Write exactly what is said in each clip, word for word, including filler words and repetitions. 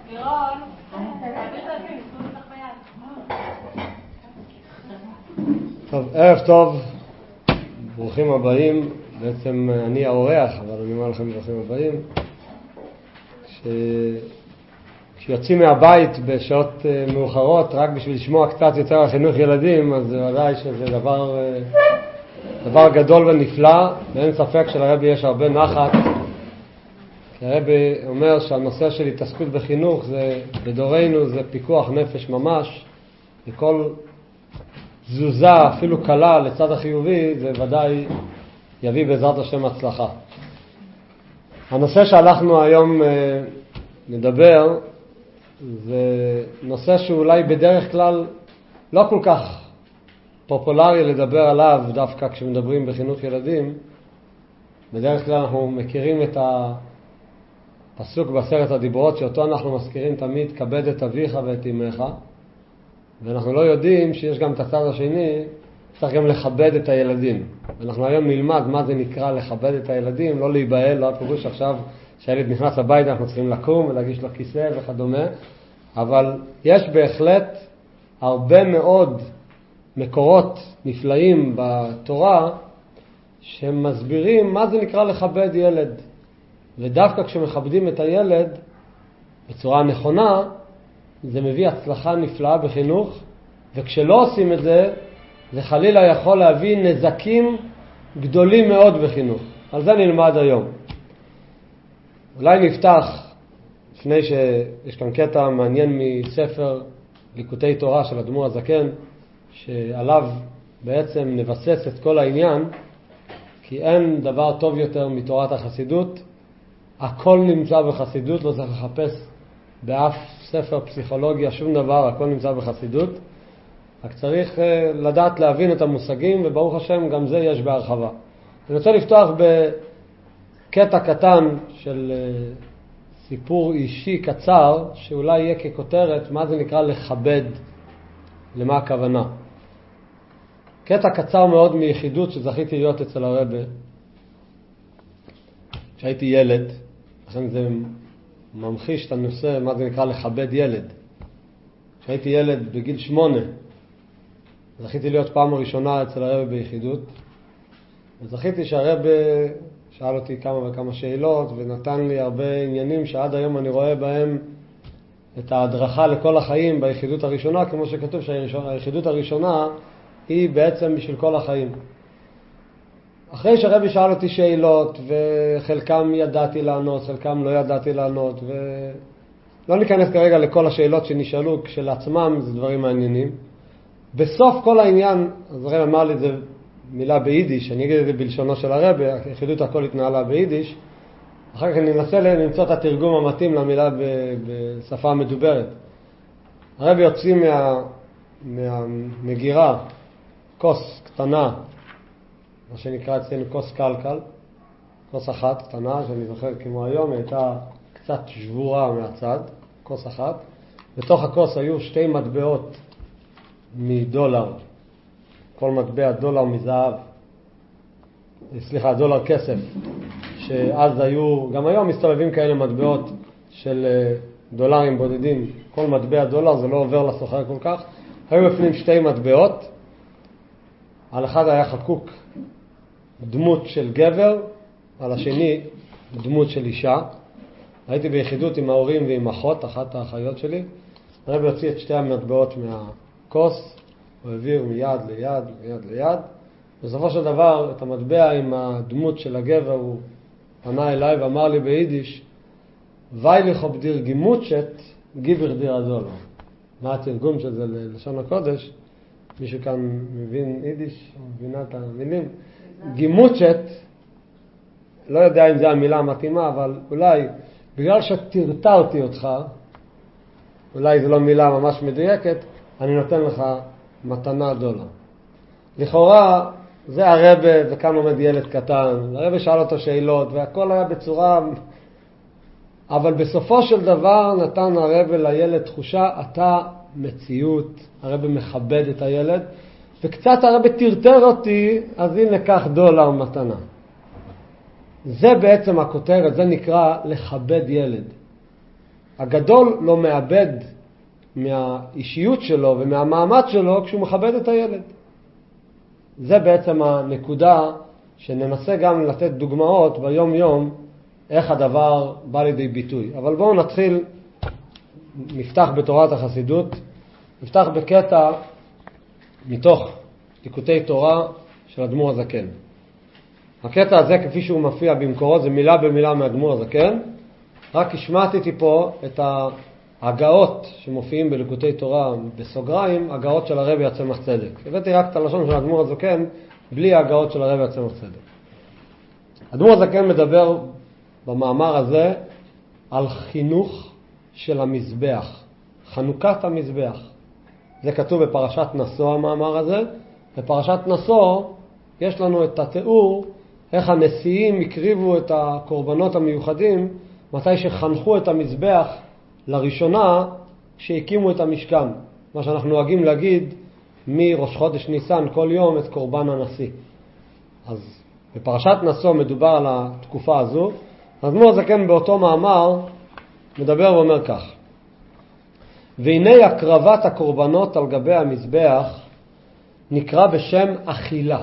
טוב, ערב טוב, ברוכים הבאים. בעצם אני האורח, אבל אני אומר לכם ברוכים הבאים. ש... כשיוצאים מהבית בשעות מאוחרות רק בשביל לשמוע קצת יותר על חינוך ילדים, אז ודאי שזה דבר, דבר גדול ונפלא, ואין ספק שלרבי יש הרבה נחת. כי הרבי אומר שהנושא של התעסקות בחינוך זה, בדורנו זה פיקוח נפש ממש, וכל תזוזה אפילו קלה לצד החיובי זה ודאי יביא בעזרת השם הצלחה. הנושא שאנחנו היום נדבר זה נושא שאולי בדרך כלל לא כל כך פופולרי לדבר עליו דווקא כשמדברים בחינוך ילדים. בדרך כלל אנחנו מכירים את הפסוק בעשרת הדיברות שאותו אנחנו מזכירים תמיד, כבד את אביך ואת אמך, ואנחנו לא יודעים שיש גם את הצד השני, צריך גם לכבד את הילדים. ואנחנו היום נלמד מה זה נקרא לכבד את הילדים, לא להיבהל, לא הפירוש עכשיו שהילד נכנס לבית אנחנו צריכים לקום ולהגיש לו כיסא וכדומה, אבל יש בהחלט הרבה מאוד מקורות נפלאים בתורה שמסבירים מה זה נקרא לכבד ילד. ודווקא כשמכבדים את הילד בצורה נכונה, זה מביא הצלחה נפלאה בחינוך, וכשלא עושים את זה, זה חלילה יכול להביא נזקים גדולים מאוד בחינוך. על זה נלמד היום. אולי נפתח, לפני שיש כאן קטע מעניין מספר ליקוטי תורה של אדמו"ר הזקן, שעליו בעצם נבסס את כל העניין, כי אין דבר טוב יותר מתורת החסידות. הכל נמצא בחסידות, לא צריך לחפש באף ספר פסיכולוגיה שום דבר, הכל נמצא בחסידות. רק צריך לדעת להבין את המושגים, וברוך השם גם זה יש בהרחבה. אני רוצה לפתוח בקטע קטן של סיפור אישי קצר, שאולי יהיה ככותרת מה זה נקרא לכבד, למה הכוונה. קטע קצר מאוד מיחידות שזכיתי להיות אצל הרבי כשהייתי ילד, לכן זה ממחיש את הנושא מה זה נקרא לכבד ילד. כשהייתי ילד בגיל שמונה, זכיתי להיות פעם הראשונה אצל הרבי ביחידות, וזכיתי שהרבי שאל אותי כמה וכמה שאלות ונתן לי הרבה עניינים שעד היום אני רואה בהם את ההדרכה לכל החיים ביחידות הראשונה, כמו שכתוב שהיחידות הראשונה היא בעצם בשביל כל החיים. אחרי שהרבי שאל אותי שאלות, וחלקם ידעתי לענות, חלקם לא ידעתי לענות, ולא ניכנס כרגע לכל השאלות שנשאלו, כשלעצמם זה דברים מעניינים. בסוף כל העניין, אז הרבי אמר לי את זה מילה ביידיש, אני אגיד את זה בלשונו של הרבי, היחידות הכל התנהלה ביידיש, אחר כך אני אנסה למצוא את התרגום המתאים למילה בשפה המדוברת. הרבי יוצא מה, מהמגירה, כוס קטנה, מה שנקרא אצלנו כוס קלקל, כוס אחת קטנה, שאני זוכר כמו היום, היא הייתה קצת שבורה מהצד, כוס אחת. בתוך הכוס היו שתי מטבעות מדולר, כל מטבע דולר מזהב, סליחה, דולר כסף, שאז היו, גם היום מסתובבים כאלה מטבעות של דולרים בודדים, כל מטבע דולר, זה לא עובר לסוחר כל כך. היו בפנים שתי מטבעות, על אחד היה חקוק דמות של גבר, על השני דמות של אישה. הייתי ביחידות עם ההורים ועם אחות, אחת האחיות שלי. הרבי הוציא את שתי המטבעות מהכוס, הוא העביר מיד ליד, מיד ליד. בסופו של דבר, את המטבע עם הדמות של הגבר, הוא פנה אליי ואמר לי ביידיש, וייליך אובדיר גימוצ'ט, גיבר דיר הדולר. מה התרגום של זה ללשון הקודש? מישהו כאן מבין יידיש, מבינה את המילים? גימוצ'ט, לא יודע אם זה המילה המתאימה, אבל אולי בגלל שתרתרתי אותך, אולי זו לא מילה ממש מדויקת, אני נותן לך מתנה דולר. לכאורה זה הרבי, וכאן עומד ילד קטן, הרבי שאל אותו שאלות והכל היה בצורה, אבל בסופו של דבר נתן הרבי לילד תחושה, אתה מציאות, הרבי מכבד את הילד, וקצת הרבי תרתר אותי, אז הנה קח דולר מתנה. זה בעצם הכותרת, זה נקרא לכבד ילד. הגדול לא מאבד מהאישיות שלו ומהמעמד שלו כשהוא מכבד את הילד. זה בעצם הנקודה שננסה גם לתת דוגמאות ביום יום איך הדבר בא לידי ביטוי. אבל בואו נתחיל, נפתח בתורת החסידות, נפתח בקטע מתוך ליקוטי תורה של אדמו"ר הזקן. הקטע הזה כפי שהוא מופיע במקורות זה מילה במילה מאדמו"ר הזקן, רק השמעתי פה את ההגאות שמופיעים בליקוטי תורה בסוגריים, הגאות של הרבי הצמח צדק. הבאתי רק את הלשון של אדמו"ר הזקן בלי ההגאות של הרבי הצמח צדק. אדמו"ר הזקן מדבר במאמר הזה על חינוך של המזבח, חנוכת המזבח. זה כתוב בפרשת נשוא המאמר הזה. בפרשת נשוא יש לנו את התיאור איך הנשיאים הקריבו את הקורבנות המיוחדים מתי שחנכו את המזבח לראשונה כשהקימו את המשכן. מה שאנחנו נוהגים להגיד מראש חודש ניסן כל יום את קורבן הנשיא. אז בפרשת נשוא מדובר על התקופה הזו. אדמו"ר הזקן באותו מאמר מדבר ואומר כך: והנה הקרבת הקורבנות על גבי המזבח נקרא בשם אכילה.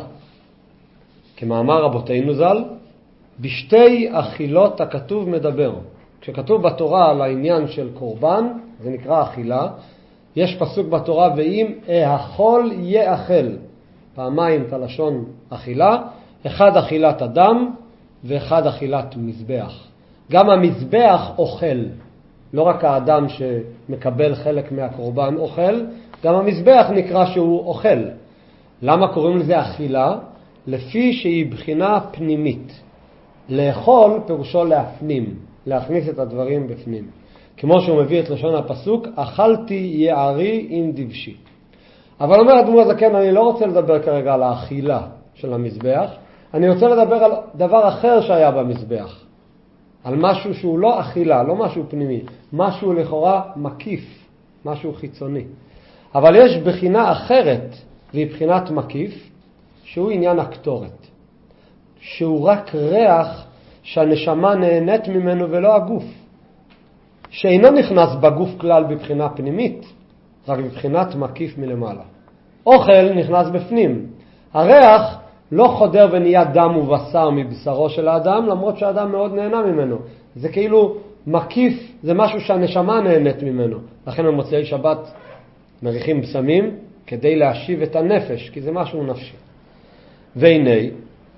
כמאמר רבותינו ז"ל, בשתי אכילות הכתוב מדבר. כשכתוב בתורה על העניין של קורבן, זה נקרא אכילה. יש פסוק בתורה, ואם האכול יאכל, פעמיים את הלשון אכילה, אחד אכילת אדם ואחד אכילת מזבח. גם המזבח אוכל, לא רק האדם שמקבל חלק מהקורבן אוכל, גם המזבח נקרא שהוא אוכל. למה קוראים לזה אכילה? לפי שהיא בחינה פנימית. לאכול פירושו להפנים, להכניס את הדברים בפנים. כמו שהוא מביא את לשון הפסוק, אכלתי יערי עם דבשי. אבל אומר אדמו"ר הזקן, אני לא רוצה לדבר כרגע על האכילה של המזבח, אני רוצה לדבר על דבר אחר שהיה במזבח. על משהו שהוא לא אכילה, לא משהו פנימי, משהו לכאורה מקיף, משהו חיצוני. אבל יש בחינה אחרת, והיא בחינת מקיף, שהוא עניין הקטורת. שהוא רק ריח שהנשמה נהנית ממנו ולא הגוף. שאינו נכנס בגוף כלל בבחינה פנימית, רק בבחינת מקיף מלמעלה. אוכל נכנס בפנים. הריח לא חודר ונהיה דם ובשר מבשרו של האדם, למרות שהאדם מאוד נהנה ממנו. זה כאילו מקיף, זה משהו שהנשמה נהנית ממנו. לכן במוצאי שבת מריחים בשמים כדי להשיב את הנפש, כי זה משהו נפשי. והנה,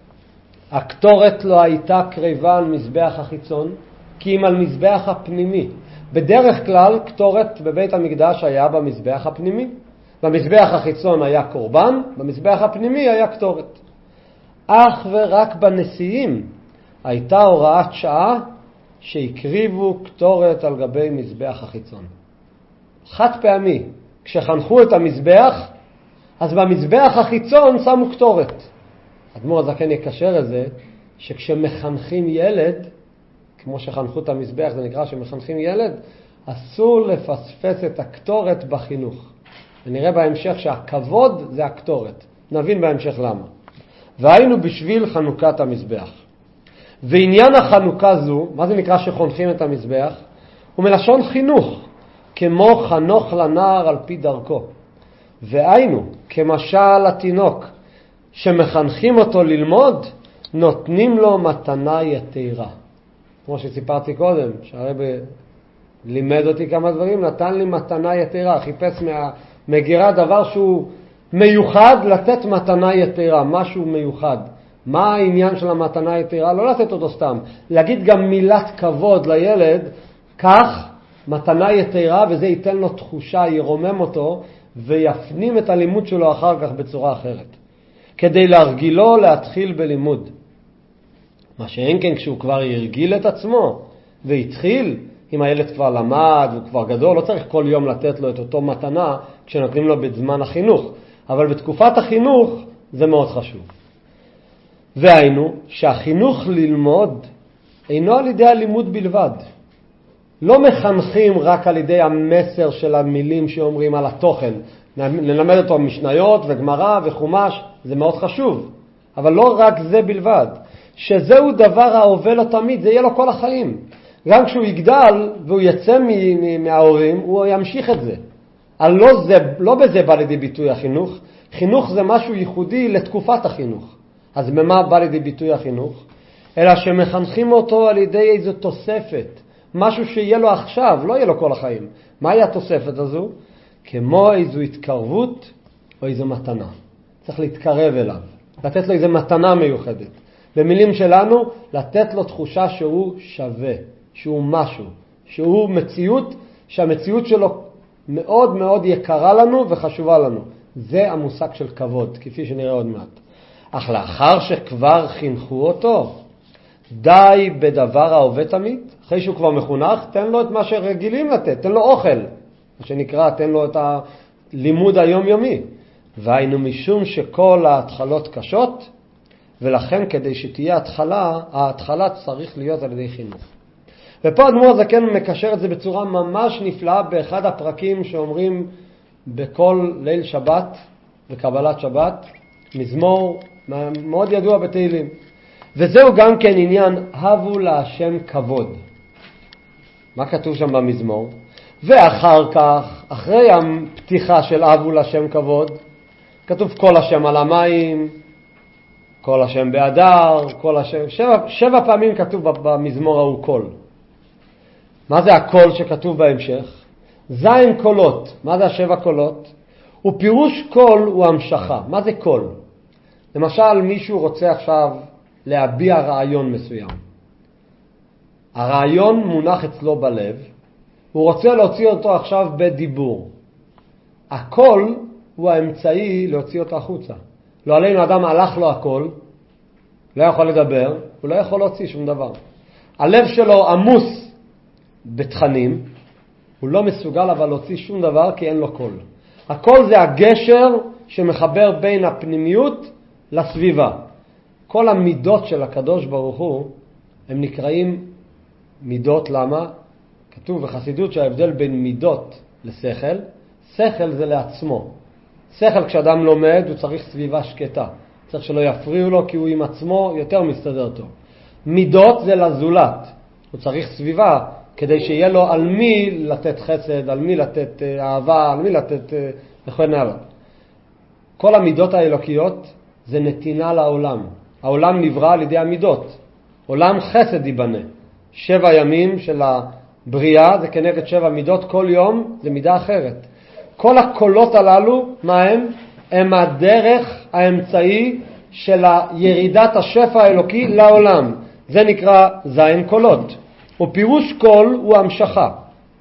הקטורת לא הייתה קריבה על מזבח החיצון, כי אם על מזבח הפנימי. בדרך כלל קטורת בבית המקדש היה במזבח הפנימי. במזבח החיצון היה קורבן, במזבח הפנימי היה קטורת. אך ורק בנשיאים הייתה הוראת שעה שהקריבו קטורת על גבי מזבח החיצון. חד פעמי, כשחנכו את המזבח, אז במזבח החיצון שמו קטורת. אדמו"ר הזקן יקשר את זה, שכשמחנכים ילד, כמו שחנכו את המזבח, זה נקרא שמחנכים ילד, אסור לפספס את הקטורת בחינוך. ונראה בהמשך שהכבוד זה הקטורת. נבין בהמשך למה. והיינו בשביל חנוכת המזבח. ועניין החנוכה זו, מה זה נקרא שחונכים את המזבח? הוא מלשון חינוך, כמו חנוך לנער על פי דרכו. והיינו, כמשל התינוק, שמחנכים אותו ללמוד, נותנים לו מתנה יתרה. כמו שסיפרתי קודם, שהרב לימד אותי כמה דברים, נתן לי מתנה יתרה, חיפש מהמגירה דבר שהוא מיוחד, לתת מתנה יתרה, משהו מיוחד. מה העניין של המתנה יתרה? לא לתת אותו סתם, להגיד גם מילת כבוד לילד, כך מתנה יתרה, וזה ייתן לו תחושה, ירומם אותו, ויפנים את הלימוד שלו אחר כך בצורה אחרת. כדי להרגילו להתחיל בלימוד. מה שאין כן כשהוא כבר ירגיל את עצמו והתחיל, אם הילד כבר למד והוא כבר גדול, לא צריך כל יום לתת לו את אותו מתנה כשנותנים לו בזמן החינוך. אבל בתקופת החינוך זה מאוד חשוב. והיינו שהחינוך ללמוד אינו על ידי הלימוד בלבד. לא מחנכים רק על ידי המסר של המילים שאומרים על התוכן. ללמד אותו משניות וגמרא וחומש, זה מאוד חשוב. אבל לא רק זה בלבד. שזהו דבר העובל לו תמיד, זה יהיה לו כל החיים. גם כשהוא יגדל והוא יצא מההורים, הוא ימשיך את זה. לא, זה, לא בזה בא לידי ביטוי החינוך. חינוך זה משהו ייחודי לתקופת החינוך. אז במה בא לידי ביטוי החינוך? אלא שמחנכים אותו על ידי איזו תוספת. משהו שיהיה לו עכשיו, לא יהיה לו כל החיים. מהי התוספת הזו? כמו איזו התקרבות או איזו מתנה. צריך להתקרב אליו. לתת לו איזו מתנה מיוחדת. במילים שלנו, לתת לו תחושה שהוא שווה, שהוא משהו, שהוא מציאות, שהמציאות שלו מאוד מאוד יקרה לנו וחשובה לנו. זה המושג של כבוד, כפי שנראה עוד מעט. אך לאחר שכבר חינכו אותו, די בדבר ההווה תמיד. אחרי שהוא כבר מחונך, תן לו את מה שרגילים לתת, תן לו אוכל, מה שנקרא, תן לו את הלימוד היומיומי. והיינו משום שכל ההתחלות קשות, ולכן כדי שתהיה התחלה, ההתחלה צריך להיות על ידי חינוך. ופה אדמו"ר הזקן מקשר את זה בצורה ממש נפלאה באחד הפרקים שאומרים בכל ליל שבת וקבלת שבת, מזמור מאוד ידוע בתהילים. וזהו גם כן עניין, הבו להשם כבוד. מה כתוב שם במזמור? ואחר כך, אחרי הפתיחה של הבו להשם כבוד, כתוב כל השם על המים, כל השם באדר, כל השם, שבע, שבע פעמים כתוב במזמור ההוא כל. מה זה הקול שכתוב בהמשך? זין קולות. מה זה השבע קולות? ופירוש קול הוא המשכה. מה זה קול? למשל, מישהו רוצה עכשיו להביע רעיון מסוים. הרעיון מונח אצלו בלב, הוא רוצה להוציא אותו עכשיו בדיבור. הקול הוא האמצעי להוציא אותו החוצה. לא עלינו אדם הלך לו הקול, לא יכול לדבר, הוא לא יכול להוציא שום דבר. הלב שלו עמוס בתכנים, הוא לא מסוגל אבל להוציא שום דבר כי אין לו קול. הקול זה הגשר שמחבר בין הפנימיות לסביבה. כל המידות של הקדוש ברוך הוא הם נקראים מידות. למה? כתוב בחסידות שההבדל בין מידות לשכל, שכל זה לעצמו. שכל כשאדם לומד הוא צריך סביבה שקטה, צריך שלא יפריעו לו כי הוא עם עצמו יותר מסתדר טוב. מידות זה לזולת, הוא צריך סביבה כדי שיהיה לו על מי לתת חסד, על מי לתת אהבה, על מי לתת וכן הלאה. כל המידות האלוקיות זה נתינה לעולם. העולם נברא על ידי המידות. עולם חסד ייבנה. שבע ימים של הבריאה זה כנגד שבע מידות, כל יום זה מידה אחרת. כל הקולות הללו, מה הם? הם הדרך האמצעי של ירידת השפע האלוקי לעולם. זה נקרא זין קולות. ופירוש קול הוא המשכה.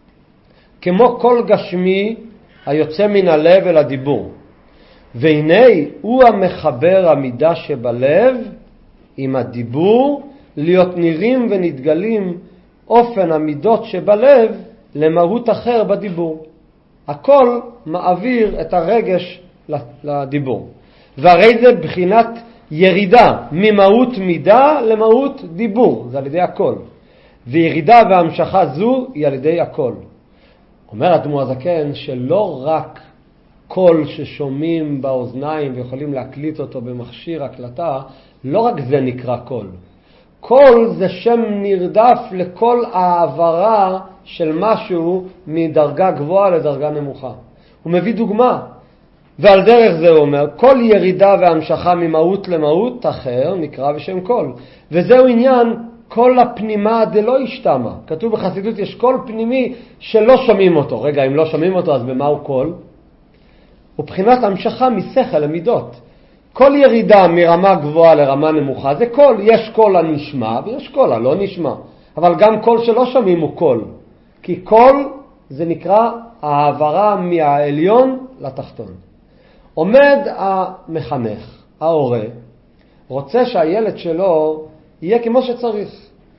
כמו קול גשמי היוצא מן הלב אל הדיבור. והנה הוא המחבר המידה שבלב עם הדיבור, להיות נראים ונתגלים אופן המידות שבלב למהות אחר בדיבור. הכל מעביר את הרגש לדיבור. והרי זה בחינת ירידה ממהות מידה למהות דיבור, זה על ידי הכל. וירידה והמשכה זו היא על ידי הכל. אומר אדמו"ר הזקן שלא רק קול ששומעים באוזניים ויכולים להקליט אותו במכשיר הקלטה, לא רק זה נקרא קול. קול זה שם נרדף לכל העברה של משהו מדרגה גבוהה לדרגה נמוכה. הוא מביא דוגמה, ועל דרך זה הוא אומר, כל ירידה והמשכה ממהות למהות אחר נקרא בשם קול. וזהו עניין כל הפנימה דלא ישתמה. כתוב בחסידות יש קול פנימי שלא שומעים אותו. רגע, אם לא שומעים אותו אז במה הוא קול? ובחינת המשכה משכל למידות. כל ירידה מרמה גבוהה לרמה נמוכה זה קול. יש קול הנשמע ויש קול הלא נשמע. אבל גם קול שלא שומעים הוא קול. כי קול זה נקרא העברה מהעליון לתחתון. עומד המחנך, ההורה, רוצה שהילד שלו יהיה כמו שצריך.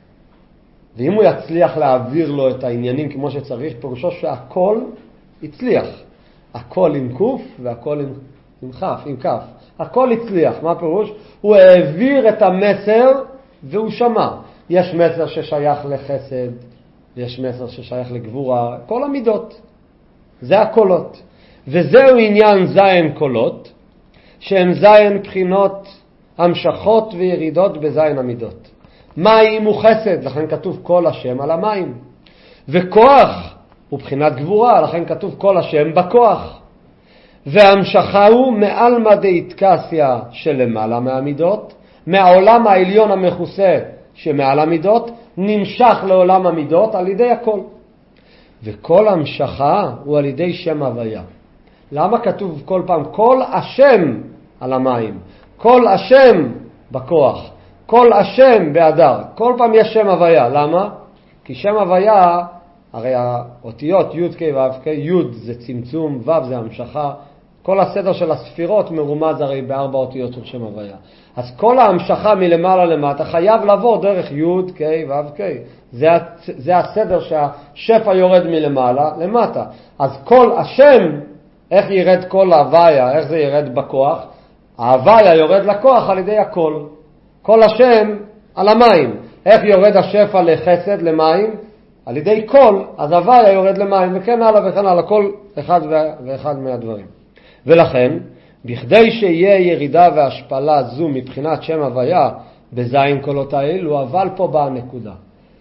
ואם הוא יצליח להעביר לו את העניינים כמו שצריך, פירושו שהכל יצליח. הכל עם קוף והכל עם, עם חף, עם כף. הכל יצליח. מה פירוש? הוא העביר את המסר והוא שמע. יש מסר ששייך לחסד, יש מסר ששייך לגבורה, כל המידות. זה הקולות. וזהו עניין זין קולות, שהם זין בחינות המשכות וירידות בזין המידות. מים הוא חסד, לכן כתוב כל השם על המים. וכוח הוא בחינת גבורה, לכן כתוב כל השם בכוח. והמשכה הוא מעל מדי התקסיה שלמעלה מהמידות, מהעולם העליון המכוסה שמעל המידות, נמשך לעולם המידות על ידי הכל. וכל המשכה הוא על ידי שם הוויה. למה כתוב כל פעם כל השם על המים? כל השם בכוח, כל השם באדר, כל פעם יש שם הוויה. למה? כי שם הוויה, הרי האותיות י' כ' ו' כ', י' זה צמצום, ו' זה המשכה, כל הסדר של הספירות מרומז הרי בארבע אותיות של שם הוויה. אז כל ההמשכה מלמעלה למטה חייב לעבור דרך י' כ' ו' כ'. זה, זה הסדר שהשפע יורד מלמעלה למטה. אז כל השם, איך ירד כל ההוויה, איך זה ירד בכוח? ההוויה יורד לכוח על ידי הכל. כל השם על המים. איך יורד השפע לחסד, למים? על ידי כל, אז ההוויה יורד למים, וכן הלאה וכן הלאה, כל אחד ואחד מהדברים. ולכן, בכדי שיהיה ירידה והשפלה זו מבחינת שם הוויה בזין קולות האלו, אבל פה באה הנקודה.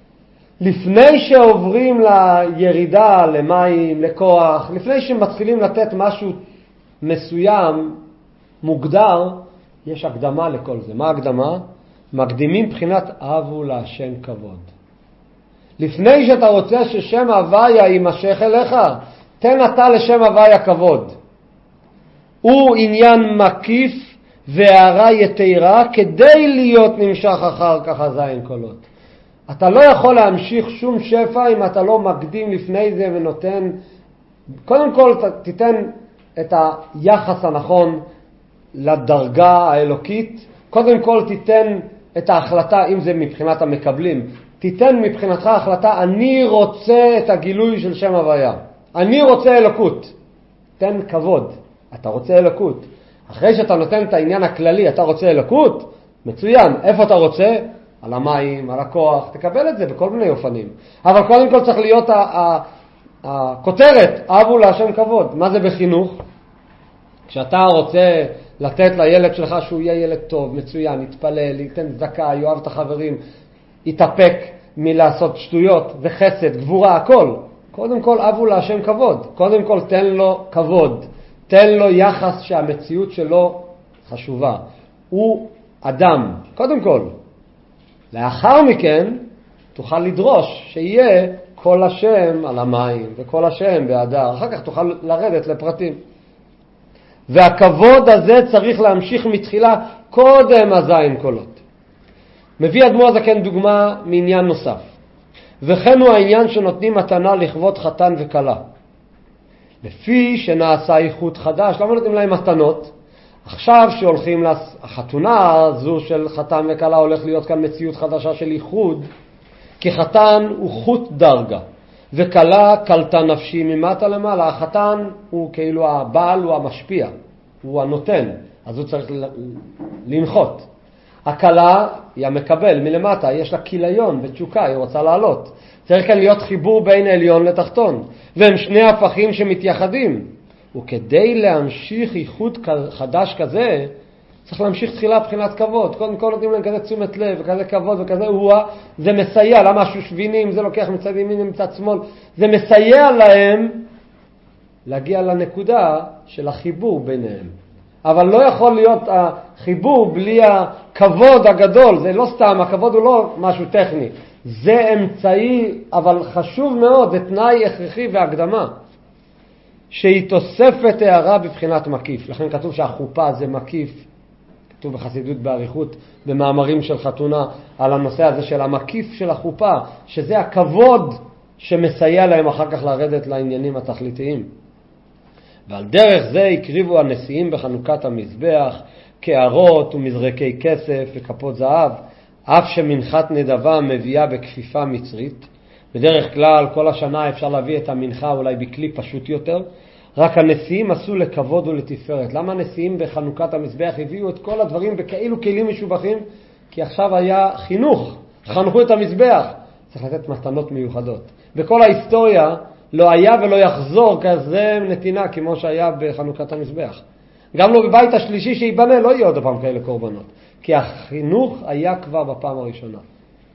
לפני שעוברים לירידה, למים, לכוח, לפני שמתחילים לתת משהו מסוים, מוגדר, יש הקדמה לכל זה. מה הקדמה? מקדימים בחינת אהבו להשם כבוד. לפני שאתה רוצה ששם הוויה יימשך אליך, תן אתה לשם הוויה כבוד. הוא עניין מקיף והערה יתירה כדי להיות נמשך אחר כך הזין קולות. אתה לא יכול להמשיך שום שפע אם אתה לא מקדים לפני זה ונותן, קודם כל תיתן את היחס הנכון לדרגה האלוקית, קודם כל תיתן את ההחלטה, אם זה מבחינת המקבלים, תיתן מבחינתך החלטה, אני רוצה את הגילוי של שם הוויה, אני רוצה אלוקות, תן כבוד, אתה רוצה אלוקות. אחרי שאתה נותן את העניין הכללי, אתה רוצה אלוקות, מצוין, איפה אתה רוצה? על המים, על הכוח, תקבל את זה בכל מיני אופנים. אבל קודם כל צריך להיות הכותרת, אהבו להשם כבוד. מה זה בחינוך? כשאתה רוצה לתת לילד שלך שהוא יהיה ילד טוב, מצוין, יתפלל, ייתן צדקה, יאהב את החברים, יתאפק מלעשות שטויות וחסד, גבורה, הכל. קודם כל אהבו להשם כבוד. קודם כל תן לו כבוד. תן לו יחס שהמציאות שלו חשובה. הוא אדם, קודם כל. לאחר מכן תוכל לדרוש שיהיה כל השם על המים וכל השם באדר. אחר כך תוכל לרדת לפרטים. והכבוד הזה צריך להמשיך מתחילה קודם הזין קולות. מביא אדמו"ר הזקן דוגמה מעניין נוסף. וכן הוא העניין שנותנים מתנה לכבוד חתן וכלה. לפי שנעשה איחוד חדש, למה נותנים להם מתנות? עכשיו שהולכים לחתונה הזו של חתן וכלה, הולך להיות כאן מציאות חדשה של איחוד, כי חתן הוא חוט דרגה, וכלה קלטה נפשי ממטה למעלה. החתן הוא כאילו הבעל, הוא המשפיע, הוא הנותן, אז הוא צריך לנחות. הכלה היא המקבל מלמטה, יש לה כיליון ותשוקה, היא רוצה לעלות. צריך כאן להיות חיבור בין עליון לתחתון, והם שני הפכים שמתייחדים. וכדי להמשיך איחוד חדש כזה, צריך להמשיך תחילה בחינת כבוד. קודם כל נותנים להם כזה תשומת לב, וכזה כבוד וכזה הואה, זה מסייע. למה השושבינים, זה לוקח מצד ימין ומצד שמאל, זה מסייע להם להגיע לנקודה של החיבור ביניהם. אבל לא יכול להיות החיבור בלי הכבוד הגדול, זה לא סתם, הכבוד הוא לא משהו טכני. זה אמצעי, אבל חשוב מאוד, זה תנאי הכרחי והקדמה. שהיא תוספת הערה בבחינת מקיף. לכן כתוב שהחופה זה מקיף. כתוב בחסידות בעריכות, במאמרים של חתונה, על הנושא הזה של המקיף של החופה, שזה הכבוד שמסייע להם אחר כך לרדת לעניינים התכליתיים. ועל דרך זה הקריבו הנשיאים בחנוכת המזבח, קערות ומזרקי כסף וכפות זהב, אף שמנחת נדבה מביאה בכפיפה מצרית. בדרך כלל כל השנה אפשר להביא את המנחה אולי בכלי פשוט יותר, רק הנשיאים עשו לכבוד ולתפארת. למה הנשיאים בחנוכת המזבח הביאו את כל הדברים בכאילו כלים משובחים? כי עכשיו היה חינוך, חנכו את המזבח, צריך לתת מתנות מיוחדות. בכל ההיסטוריה לא היה ולא יחזור כזה נתינה כמו שהיה בחנוכת המזבח. גם לא בבית השלישי שיבנה לא יהיה עוד פעם כאלה קורבנות, כי החינוך היה כבר בפעם הראשונה.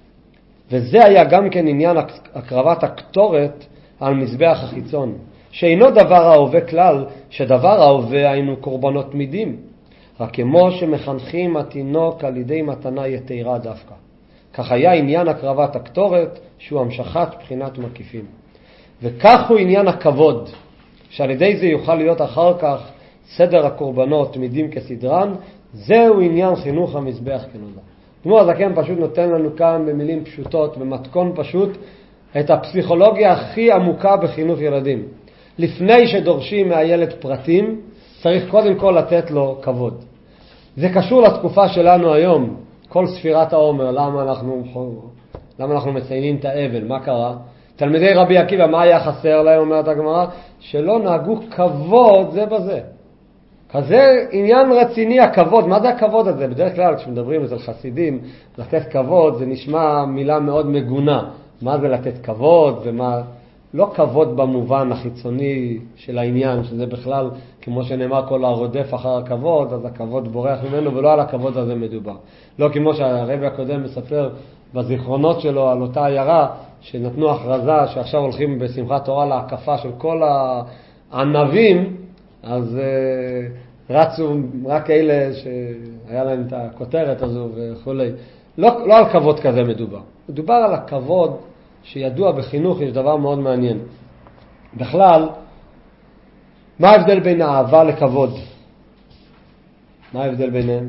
וזה היה גם כן עניין הקרבת הקטורת על מזבח החיצון, שאינו דבר ההווה כלל, שדבר ההווה היינו קורבנות תמידים, רק כמו שמחנכים התינוק על ידי מתנה יתירה דווקא. כך היה עניין הקרבת הקטורת, שהוא המשכת בחינת מקיפים. וכך הוא עניין הכבוד, שעל ידי זה יוכל להיות אחר כך סדר הקורבנות תמידים כסדרן, זהו עניין חינוך המזבח כנודע. אדמו"ר הזקן פשוט נותן לנו כאן במילים פשוטות, במתכון פשוט, את הפסיכולוגיה הכי עמוקה בחינוך ילדים. לפני שדורשים מהילד פרטים, צריך קודם כל לתת לו כבוד. זה קשור לתקופה שלנו היום, כל ספירת העומר, למה אנחנו, למה אנחנו מציינים את האבל, מה קרה? תלמידי רבי עקיבא, מה היה חסר להם, אומרת הגמרא? שלא נהגו כבוד זה בזה. כזה עניין רציני, הכבוד. מה זה הכבוד הזה? בדרך כלל כשמדברים אצל חסידים, לתת כבוד זה נשמע מילה מאוד מגונה. מה זה לתת כבוד ומה... לא כבוד במובן החיצוני של העניין, שזה בכלל, כמו שנאמר, כל הרודף אחר הכבוד, אז הכבוד בורח ממנו, ולא על הכבוד הזה מדובר. לא כמו שהרבי הקודם מספר בזיכרונות שלו על אותה עיירה, שנתנו הכרזה שעכשיו הולכים בשמחת תורה להקפה של כל הענבים, אז uh, רצו רק אלה שהיה להם את הכותרת הזו וכו'. לא, לא על כבוד כזה מדובר. מדובר על הכבוד שידוע בחינוך, יש דבר מאוד מעניין. בכלל, מה ההבדל בין אהבה לכבוד? מה ההבדל ביניהם?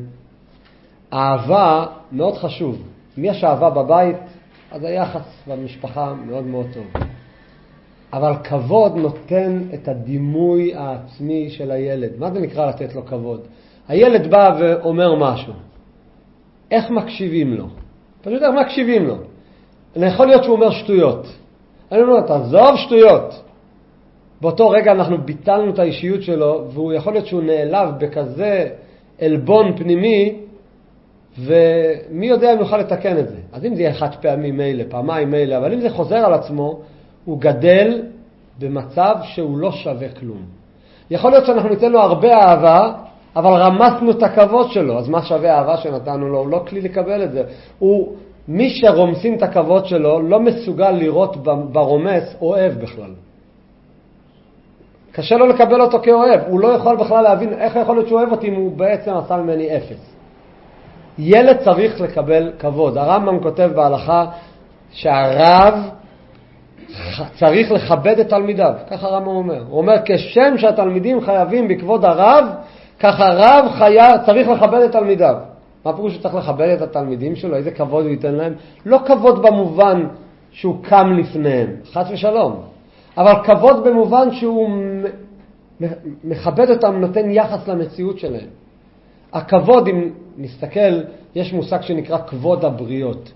אהבה מאוד חשוב. אם יש אהבה בבית, אז היחס במשפחה מאוד מאוד טוב. אבל כבוד נותן את הדימוי העצמי של הילד. מה זה נקרא לתת לו כבוד? הילד בא ואומר משהו. איך מקשיבים לו? פשוט איך מקשיבים לו? אני יכול להיות שהוא אומר שטויות. אני אומר, תעזוב שטויות. באותו רגע אנחנו ביטלנו את האישיות שלו, והוא יכול להיות שהוא נעלב בכזה אלבון פנימי, ומי יודע אם יוכל לתקן את זה. אז אם זה יהיה חד פעמי מילא, פעמיים מילא, אבל אם זה חוזר על עצמו, הוא גדל במצב שהוא לא שווה כלום. יכול להיות שאנחנו ניתן לו הרבה אהבה, אבל רמסנו את הכבוד שלו. אז מה שווה האהבה שנתנו לו? הוא לא כלי לקבל את זה. הוא, מי שרומסים את הכבוד שלו לא מסוגל לראות ברומס אוהב בכלל. קשה לו לקבל אותו כאוהב. הוא לא יכול בכלל להבין איך יכול להיות שהוא אוהב אותי אם הוא בעצם עשה ממני אפס. ילד צריך לקבל כבוד. הרמב"ם כותב בהלכה שהרב צריך לכבד את תלמידיו. ככה הרמב"ם אומר. הוא אומר, כשם שהתלמידים חייבים בכבוד הרב, ככה הרב חייב, צריך לכבד את תלמידיו. מה פירוש שצריך לכבד את התלמידים שלו? איזה כבוד הוא ייתן להם? לא כבוד במובן שהוא קם לפניהם, חס ושלום. אבל כבוד במובן שהוא מכבד אותם, נותן יחס למציאות שלהם. הכבוד, אם נסתכל, יש מושג שנקרא כבוד הבריות.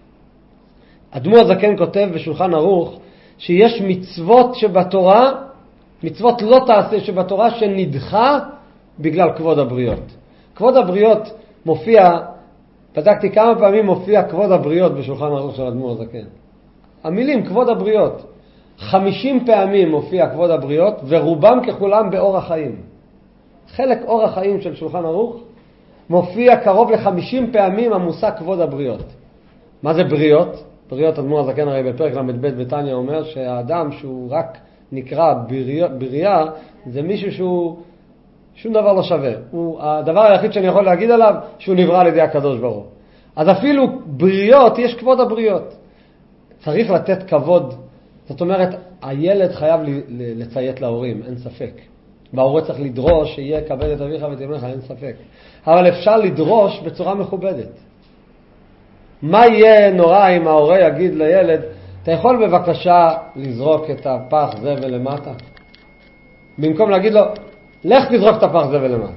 אדמו"ר הזקן כותב בשולחן ערוך שיש מצוות שבתורה, מצוות לא תעשה שבתורה שנדחה בגלל כבוד הבריות. כבוד הבריות מופיע, בדקתי כמה פעמים מופיע כבוד הבריות בשולחן ערוך של אדמו"ר הזקן. המילים כבוד הבריות. חמישים פעמים מופיע כבוד הבריות, ורובם ככולם באור החיים. חלק אור החיים של שולחן ערוך מופיע קרוב ל-חמישים פעמים המושג כבוד הבריות. מה זה בריות? בריות, אדמו"ר הזקן הרי בפרק למד ב' בתניא אומר שהאדם שהוא רק נקרא בריה, בריה זה מישהו שהוא שום דבר לא שווה. הוא, הדבר היחיד שאני יכול להגיד עליו שהוא נברא על ידי הקדוש ברוך הוא. אז אפילו בריות, יש כבוד הבריות. צריך לתת כבוד. זאת אומרת, הילד חייב לציית להורים, אין ספק. וההורה צריך לדרוש שיהיה כבד את אביך ואת אמך, אין ספק. אבל אפשר לדרוש בצורה מכובדת. מה יהיה נורא אם ההורה יגיד לילד, אתה יכול בבקשה לזרוק את הפח זבל למטה? במקום להגיד לו, לך תזרוק את הפח זבל למטה.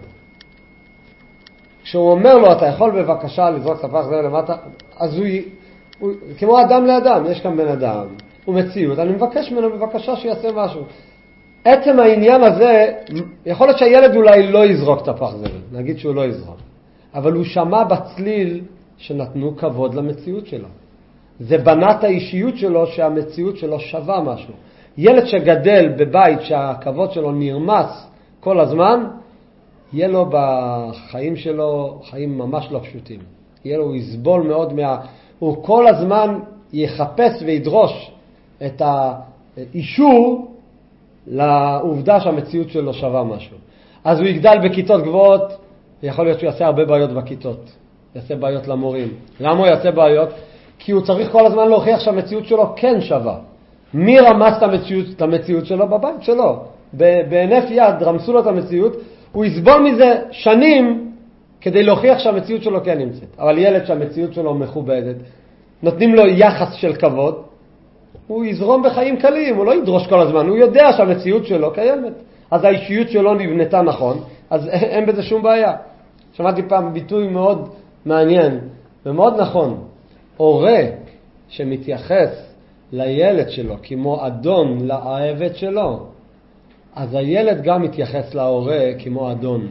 כשהוא אומר לו, אתה יכול בבקשה לזרוק את הפח זבל למטה, אז הוא, הוא כמו אדם לאדם, יש כאן בן אדם, הוא מציאות, אני מבקש ממנו בבקשה שיעשה משהו. עצם העניין הזה, יכול להיות שהילד אולי לא יזרוק את הפח זבל, נגיד שהוא לא יזרוק, אבל הוא שמע בצליל שנתנו כבוד למציאות שלו. זה בנת האישיות שלו שהמציאות שלו שווה משהו. ילד שגדל בבית שהכבוד שלו נרמס כל הזמן, יהיה לו בחיים שלו חיים ממש לא פשוטים. יהיה לו, הוא יסבול מאוד מה... הוא כל הזמן יחפש וידרוש את האישור לעובדה שהמציאות שלו שווה משהו. אז הוא יגדל בכיתות גבוהות, יכול להיות שהוא יעשה הרבה בעיות בכיתות, יעשה בעיות למורים. למה הוא יעשה בעיות? כי הוא צריך כל הזמן להוכיח שהמציאות שלו כן שווה. מי רמס את המציאות, את המציאות שלו? בבית שלו. בהינף יד רמסו לו את המציאות, הוא יסבול מזה שנים כדי להוכיח שהמציאות שלו כן נמצאת. אבל ילד שהמציאות שלו מכובדת, נותנים לו יחס של כבוד, הוא יזרום בחיים קלים, הוא לא ידרוש כל הזמן, הוא יודע שהמציאות שלו קיימת. אז האישיות שלו נבנתה נכון, אז אין בזה שום בעיה. שמעתי פעם ביטוי מאוד מעניין ומאוד נכון. הורה שמתייחס לילד שלו כמו אדון לעבד שלו, אז הילד גם מתייחס להורה כמו אדון.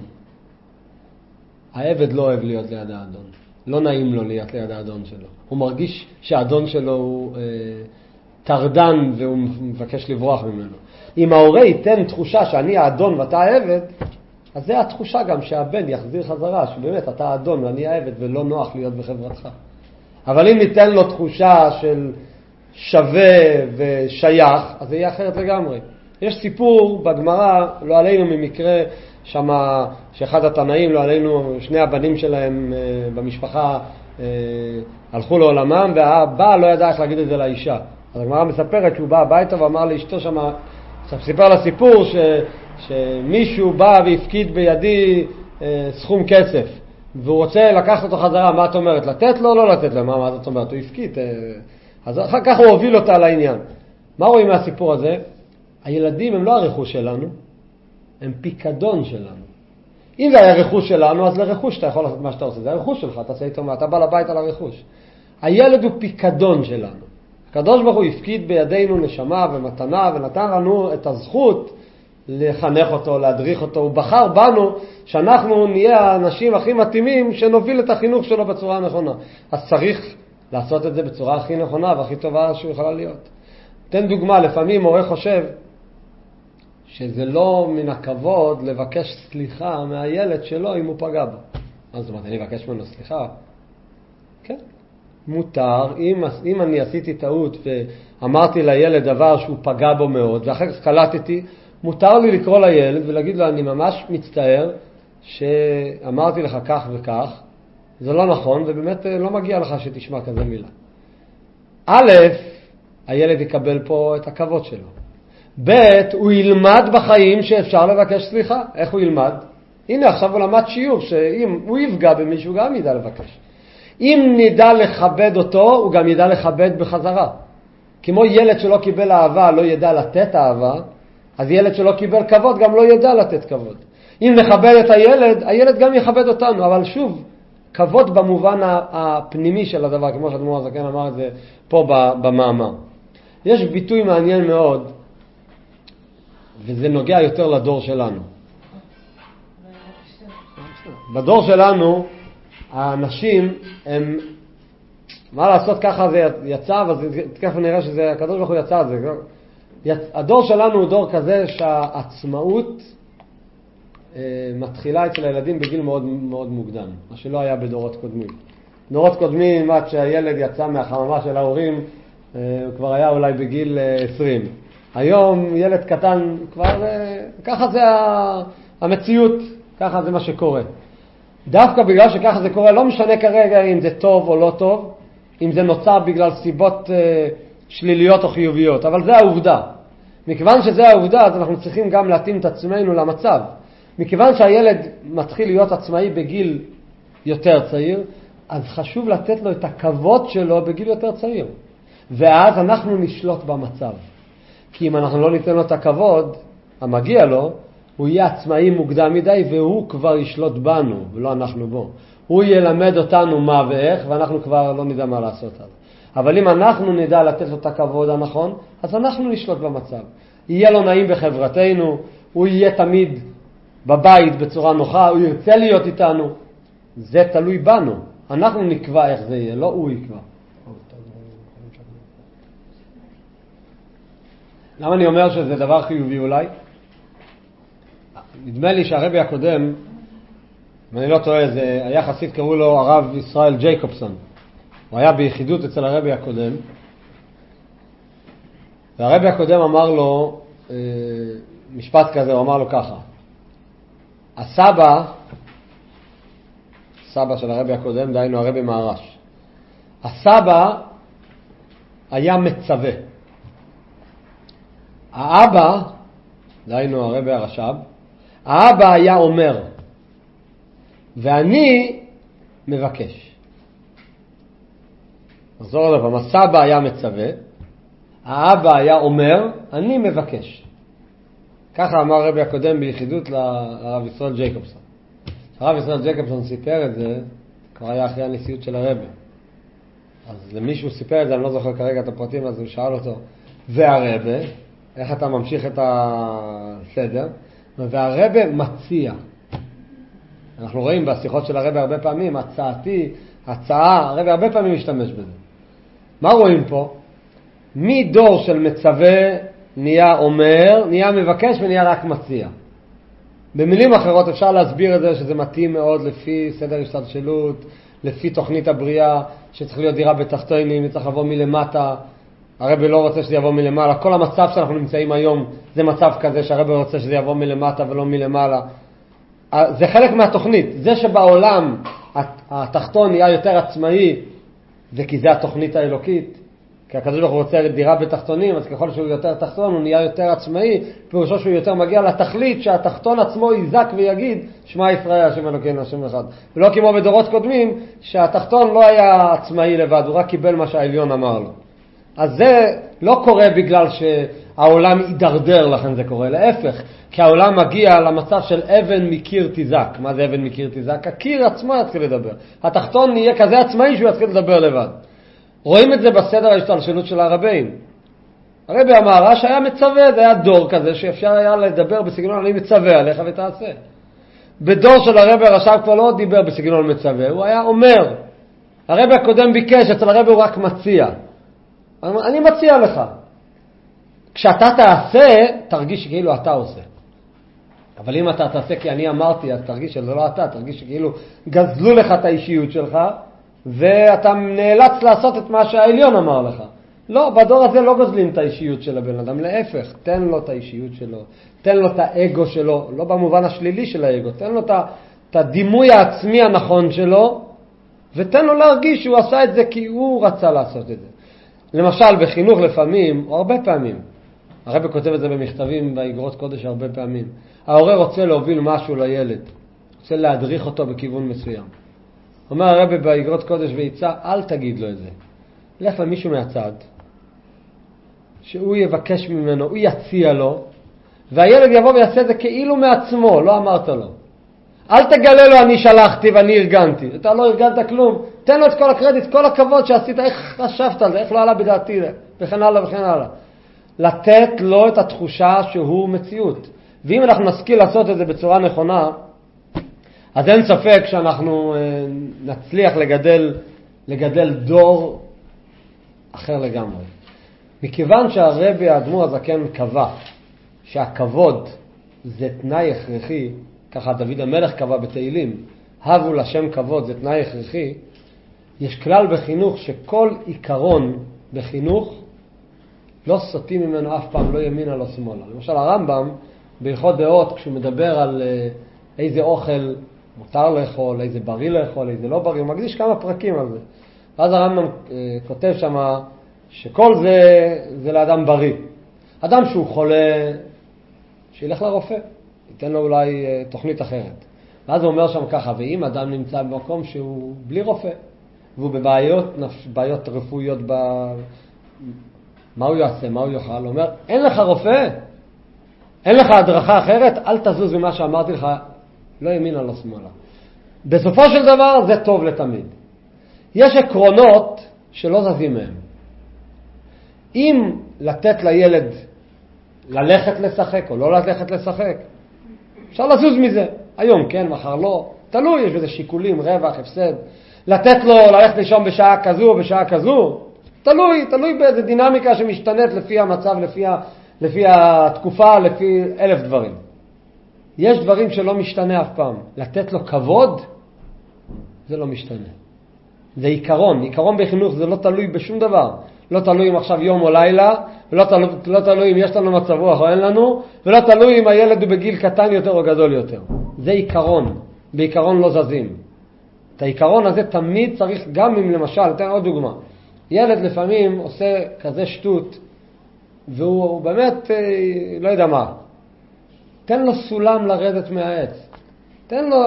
העבד לא אוהב להיות ליד האדון. לא נעים לו להיות ליד האדון שלו. הוא מרגיש שהאדון שלו הוא אה, תרדן והוא מבקש לברוח ממנו. אם ההורה ייתן תחושה שאני האדון ואתה העבד, אז זה התחושה גם שהבן יחזיר חזרה, שבאמת אתה האדון ואני העבד ולא נוח להיות בחברתך. אבל אם ניתן לו תחושה של שווה ושייך, אז זה יהיה אחרת לגמרי. יש סיפור בגמרא, לא עלינו ממקרה, שמה, שאחד התנאים, לא עלינו, שני הבנים שלהם אה, במשפחה אה, הלכו לעולמם, והבעל לא ידע איך להגיד את זה לאישה. אז הגמרא מספרת שהוא בא הביתה ואמר לאשתו שמה, סיפר לה סיפור ש, שמישהו בא והפקיד בידי אה, סכום כסף, והוא רוצה לקחת אותו חזרה. מה את אומרת? לתת לו או לא לתת לו? מה, מה זאת אומרת? הוא הפקיד. אה, אז אחר כך הוא הוביל אותה לעניין. מה רואים מהסיפור הזה? הילדים הם לא הרכוש שלנו, הם פיקדון שלנו. אם זה היה רכוש שלנו, אז לרכוש אתה יכול לעשות מה שאתה עושה. זה הרכוש שלך, אתה עושה איתו מה, אתה בא לבית על הרכוש. הילד הוא פיקדון שלנו. הקדוש ברוך הוא הפקיד בידינו נשמה ומתנה, ונתן לנו את הזכות לחנך אותו, להדריך אותו. הוא בחר בנו שאנחנו נהיה האנשים הכי מתאימים שנוביל את החינוך שלו בצורה הנכונה. אז צריך לעשות את זה בצורה הכי נכונה והכי טובה שהוא יכולה להיות. תן דוגמה, לפעמים הורה חושב שזה לא מן הכבוד לבקש סליחה מהילד שלו אם הוא פגע בו. אז זאת אומרת, אני אבקש ממנו סליחה? כן. מותר, אם, אם אני עשיתי טעות ואמרתי לילד דבר שהוא פגע בו מאוד, ואחר כך קלטתי, מותר לי לקרוא לילד ולהגיד לו, אני ממש מצטער שאמרתי לך כך וכך, זה לא נכון, ובאמת לא מגיע לך שתשמע כזה מילה. א', הילד יקבל פה את הכבוד שלו. ב', הוא ילמד בחיים שאפשר לבקש סליחה. איך הוא ילמד? הנה, עכשיו הוא למד שיעור, שאם הוא יפגע במישהו גם ידע לבקש. אם נדע לכבד אותו, הוא גם ידע לכבד בחזרה. כמו ילד שלא קיבל אהבה לא ידע לתת אהבה, אז ילד שלא קיבל כבוד גם לא ידע לתת כבוד. אם נכבד את הילד, הילד גם יכבד אותנו, אבל שוב, כבוד במובן הפנימי של הדבר, כמו שאדמו"ר הזקן אמר את זה פה במאמר. יש ביטוי מעניין מאוד, וזה נוגע יותר לדור שלנו. בדור שלנו, האנשים הם, מה לעשות, ככה זה יצא, אבל תכף נראה שזה, הקדוש ברוך הוא יצא את זה. הדור שלנו הוא דור כזה שהעצמאות אה, מתחילה אצל הילדים בגיל מאוד מאוד מוקדם, מה שלא היה בדורות קודמים. דורות קודמים, עד שהילד יצא מהחממה של ההורים, אה, הוא כבר היה אולי בגיל אה, עשרים. היום ילד קטן כבר, אה, ככה זה המציאות, ככה זה מה שקורה. דווקא בגלל שככה זה קורה, לא משנה כרגע אם זה טוב או לא טוב, אם זה נוצר בגלל סיבות אה, שליליות או חיוביות, אבל זה העובדה. מכיוון שזה העובדה, אז אנחנו צריכים גם להתאים את עצמנו למצב. מכיוון שהילד מתחיל להיות עצמאי בגיל יותר צעיר, אז חשוב לתת לו את הכבוד שלו בגיל יותר צעיר. ואז אנחנו נשלוט במצב. כי אם אנחנו לא ניתן לו את הכבוד המגיע לו, הוא יהיה עצמאי מוקדם מדי והוא כבר ישלוט בנו ולא אנחנו בו. הוא ילמד אותנו מה ואיך ואנחנו כבר לא נדע מה לעשות אז. אבל אם אנחנו נדע לתת לו את הכבוד הנכון, אז אנחנו נשלוט במצב. יהיה לו נעים בחברתנו, הוא יהיה תמיד בבית בצורה נוחה, הוא ירצה להיות איתנו. זה תלוי בנו. אנחנו נקבע איך זה יהיה, לא הוא יקבע. למה אני אומר שזה דבר חיובי אולי? נדמה לי שהרבי הקודם, אם אני לא טועה, זה היה חסיד, קראו לו הרב ישראל ג'ייקובסון. הוא היה ביחידות אצל הרבי הקודם, והרבי הקודם אמר לו משפט כזה, הוא אמר לו ככה, הסבא, סבא של הרבי הקודם, דהיינו הרבי מהר"ש, הסבא היה מצווה, האבא, דהיינו הרבי הרש"ב, האבא היה אומר, ואני מבקש. נחזור עוד פעם, הסבא היה מצווה, האבא היה אומר, אני מבקש. ככה אמר הרבי הקודם ביחידות לרב ישראל ג'ייקובסון. הרב ישראל ג'ייקובסון סיפר את זה, כבר היה אחרי הנשיאות של הרבי. אז למישהו סיפר את זה, אני לא זוכר כרגע את הפרטים, אז הוא שאל אותו, והרבי, איך אתה ממשיך את הסדר? והרבי מציע. אנחנו רואים בשיחות של הרבי הרבה פעמים, הצעתי, הצעה, הרבי הרבה פעמים משתמש בזה. מה רואים פה? מדור של מצווה נהיה אומר, נהיה מבקש ונהיה רק מציע. במילים אחרות אפשר להסביר את זה שזה מתאים מאוד לפי סדר השתלשלות, לפי תוכנית הבריאה, שצריך להיות דירה בתחתונים, צריך לבוא מלמטה. הרבי לא רוצה שזה יבוא מלמעלה. כל המצב שאנחנו נמצאים היום זה מצב כזה שהרבי רוצה שזה יבוא מלמטה ולא מלמעלה. זה חלק מהתוכנית. זה שבעולם התחתון נהיה יותר עצמאי, זה כי זה התוכנית האלוקית. כי הקדוש ברוך הוא רוצה דירה בתחתונים, אז ככל שהוא יותר תחתון הוא נהיה יותר עצמאי, פירושו שהוא יותר מגיע לתכלית שהתחתון עצמו יזק ויגיד שמע ישראל השם אלוקינו השם אחד. ולא כמו בדורות קודמים שהתחתון לא היה עצמאי לבד, הוא רק קיבל מה שהעליון אמר לו. אז זה לא קורה בגלל שהעולם יידרדר, לכן זה קורה להפך, כי העולם מגיע למצב של אבן מקיר תזק. מה זה אבן מקיר תזק? הקיר עצמו יתחיל לדבר. התחתון יהיה כזה עצמאי שהוא יתחיל לדבר לבד. רואים את זה בסדר ההשתלשלות של הרבים. הרבי המהר"ש היה מצווה, זה היה דור כזה שאפשר היה לדבר בסגנון אני מצווה עליך ותעשה. בדור של הרבי הרש"ב כבר לא דיבר בסגנון מצווה, הוא היה אומר. הרבי הקודם ביקש, אצל הרבי הוא רק מציע. אני מציע לך. כשאתה תעשה, תרגיש שכאילו אתה עושה. אבל אם אתה תעשה כי אני אמרתי, אז תרגיש שזה לא אתה, תרגיש שכאילו גזלו לך את האישיות שלך, ואתה נאלץ לעשות את מה שהעליון אמר לך. לא, בדור הזה לא גזלים את האישיות של הבן אדם, להפך, תן לו את האישיות שלו, תן לו את האגו שלו, לא במובן השלילי של האגו, תן לו את הדימוי העצמי הנכון שלו, ותן לו להרגיש שהוא עשה את זה כי הוא רצה לעשות את זה. למשל, בחינוך לפעמים, או הרבה פעמים, הרבי כותב את זה במכתבים באגרות קודש הרבה פעמים, ההורה רוצה להוביל משהו לילד, רוצה להדריך אותו בכיוון מסוים. אומר הרבי באגרות קודש ויצא, אל תגיד לו את זה. לך למישהו מהצד, שהוא יבקש ממנו, הוא יציע לו, והילד יבוא ויעשה את זה כאילו מעצמו, לא אמרת לו. אל תגלה לו אני שלחתי ואני ארגנתי. אתה לא ארגנת כלום. תן לו את כל הקרדיט, כל הכבוד שעשית, איך חשבת על זה, איך לא עלה בדעתי, וכן הלאה וכן הלאה. לתת לו את התחושה שהוא מציאות. ואם אנחנו נשכיל לעשות את זה בצורה נכונה, אז אין ספק שאנחנו נצליח לגדל, לגדל דור אחר לגמרי. מכיוון שהרבי האדמו"ר הזקן קבע שהכבוד זה תנאי הכרחי, ככה דוד המלך קבע בתהילים, הבו לשם כבוד זה תנאי הכרחי, יש כלל בחינוך שכל עיקרון בחינוך לא סוטים ממנו אף פעם, לא ימינה לא שמאלה. למשל הרמב"ם בהלכות דעות, כשהוא מדבר על איזה אוכל מותר לאכול, איזה בריא לאכול, איזה לא בריא, הוא מקדיש כמה פרקים על זה. ואז הרמב"ם כותב שם שכל זה זה לאדם בריא. אדם שהוא חולה, שילך לרופא, ייתן לו אולי תוכנית אחרת. ואז הוא אומר שם ככה, ואם אדם נמצא במקום שהוא בלי רופא, והוא בבעיות בעיות רפואיות, ב... מה הוא יעשה, מה הוא יאכל? הוא אומר, אין לך רופא, אין לך הדרכה אחרת, אל תזוז ממה שאמרתי לך, לא ימינה לא שמאלה. בסופו של דבר זה טוב לתמיד. יש עקרונות שלא זזים מהם. אם לתת לילד ללכת לשחק או לא ללכת לשחק, אפשר לזוז מזה. היום כן, מחר לא. תלוי, יש בזה שיקולים, רווח, הפסד. לתת לו ללכת לישון בשעה כזו או בשעה כזו, תלוי, תלוי באיזו דינמיקה שמשתנית לפי המצב, לפי, ה, לפי התקופה, לפי אלף דברים. יש דברים שלא משתנה אף פעם. לתת לו כבוד, זה לא משתנה. זה עיקרון. עיקרון בחינוך זה לא תלוי בשום דבר. לא תלוי אם עכשיו יום או לילה, ולא תלוי, לא תלוי אם יש לנו מצב רוח או אין לנו, ולא תלוי אם הילד הוא בגיל קטן יותר או גדול יותר. זה עיקרון, בעיקרון לא זזים. את העיקרון הזה תמיד צריך, גם אם למשל, אתן עוד דוגמה, ילד לפעמים עושה כזה שטות, והוא באמת, לא יודע מה, תן לו סולם לרדת מהעץ. תן לו,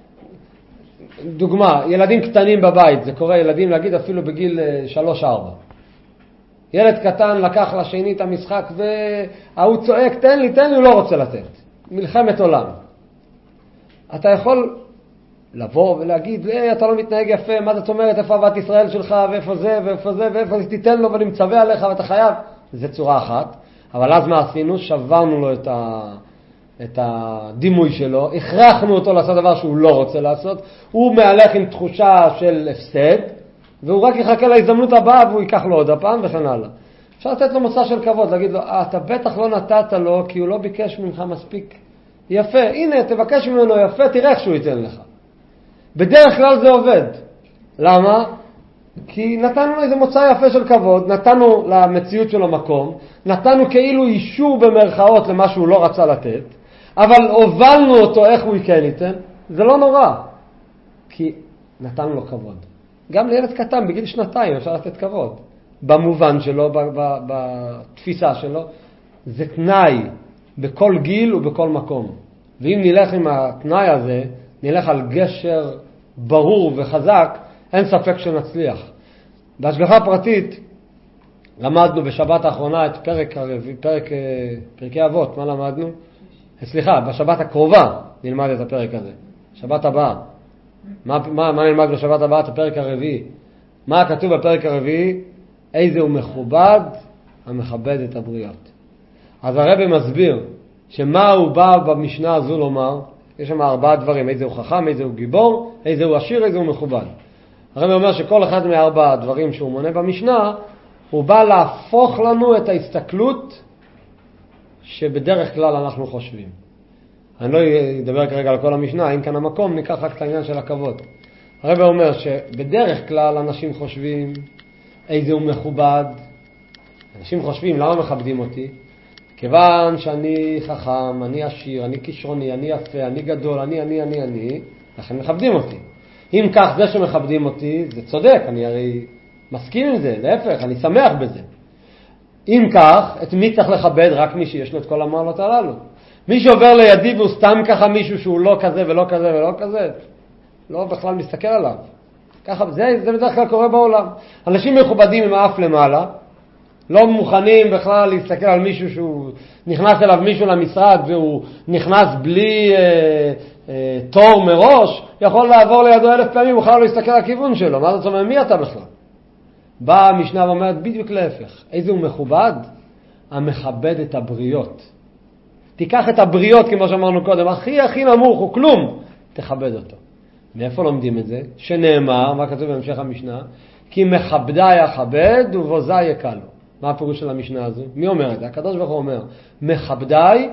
דוגמה, ילדים קטנים בבית, זה קורה ילדים להגיד אפילו בגיל שלוש ארבע. ילד קטן לקח לשני את המשחק והוא צועק, תן לי, תן לי, הוא לא רוצה לתת. מלחמת עולם. אתה יכול לבוא ולהגיד, היי, אתה לא מתנהג יפה, מה זאת אומרת, איפה אהבת ישראל שלך, ואיפה זה, ואיפה זה, ואיפה זה, תיתן לו ואני מצווה עליך ואתה חייב. זה צורה אחת. אבל אז מה עשינו? שברנו לו את ה... את הדימוי שלו, הכרחנו אותו לעשות דבר שהוא לא רוצה לעשות, הוא מהלך עם תחושה של הפסד, והוא רק יחכה להזדמנות הבאה והוא ייקח לו עוד הפעם וכן הלאה. אפשר לתת לו מוצא של כבוד, להגיד לו, אה, אתה בטח לא נתת לו כי הוא לא ביקש ממך מספיק יפה, הנה תבקש ממנו יפה, תראה איך שהוא ייתן לך. בדרך כלל זה עובד. למה? כי נתנו לו איזה מוצא יפה של כבוד, נתנו למציאות שלו מקום, נתנו כאילו אישור במרכאות למה שהוא לא רצה לתת, אבל הובלנו אותו איך הוא כן ייתן, זה לא נורא, כי נתנו לו כבוד. גם לילד קטן בגיל שנתיים אפשר לתת כבוד, במובן שלו, בתפיסה שלו, זה תנאי בכל גיל ובכל מקום. ואם נלך עם התנאי הזה, נלך על גשר ברור וחזק, אין ספק שנצליח. בהשגחה פרטית למדנו בשבת האחרונה את פרק, פרק פרקי אבות. מה למדנו? סליחה, בשבת הקרובה נלמד את הפרק הזה. שבת הבאה. מה, מה, מה נלמד בשבת הבאה? את הפרק הרביעי. מה כתוב בפרק הרביעי? איזה הוא מכובד המכבד את הבריות. אז הרב מסביר שמה הוא בא במשנה הזו לומר, יש שם ארבעה דברים, איזה הוא חכם, איזה הוא גיבור, איזה הוא עשיר, איזה הוא מכובד. הרב אומר שכל אחד מארבע הדברים שהוא מונה במשנה, הוא בא להפוך לנו את ההסתכלות שבדרך כלל אנחנו חושבים. אני לא אדבר כרגע על כל המשנה, אם כאן המקום, ניקח רק את העניין של הכבוד. הרב אומר שבדרך כלל אנשים חושבים איזה הוא מכובד. אנשים חושבים, למה מכבדים אותי? כיוון שאני חכם, אני עשיר, אני כישרוני, אני יפה, אני גדול, אני, אני, אני, אני, לכן מכבדים אותי. אם כך, זה שמכבדים אותי, זה צודק, אני הרי מסכים עם זה, להפך, אני שמח בזה. אם כך, את מי צריך לכבד? רק מי שיש לו את כל המעלות הללו. מי שעובר לידי והוא סתם ככה מישהו שהוא לא כזה ולא כזה ולא כזה, לא בכלל מסתכל עליו. ככה, זה, זה בדרך כלל קורה בעולם. אנשים מכובדים עם האף למעלה, לא מוכנים בכלל להסתכל על מישהו שהוא נכנס אליו מישהו למשרד והוא נכנס בלי אה, אה, תור מראש, יכול לעבור לידו אלף פעמים, הוא יכול לא להסתכל על הכיוון שלו. מה זאת אומרת? מי אתה בכלל? באה המשנה ואומרת בדיוק להפך. איזה הוא מכובד? המכבד את הבריות. תיקח את הבריות, כמו שאמרנו קודם, הכי הכי נמוך, הוא כלום, תכבד אותו. מאיפה לומדים את זה? שנאמר, מה כתוב בהמשך המשנה? כי מכבדי יכבד ובוזי יקלו. מה הפירוש של המשנה הזו? מי אומר את זה? הקדוש ברוך הוא אומר, מכבדי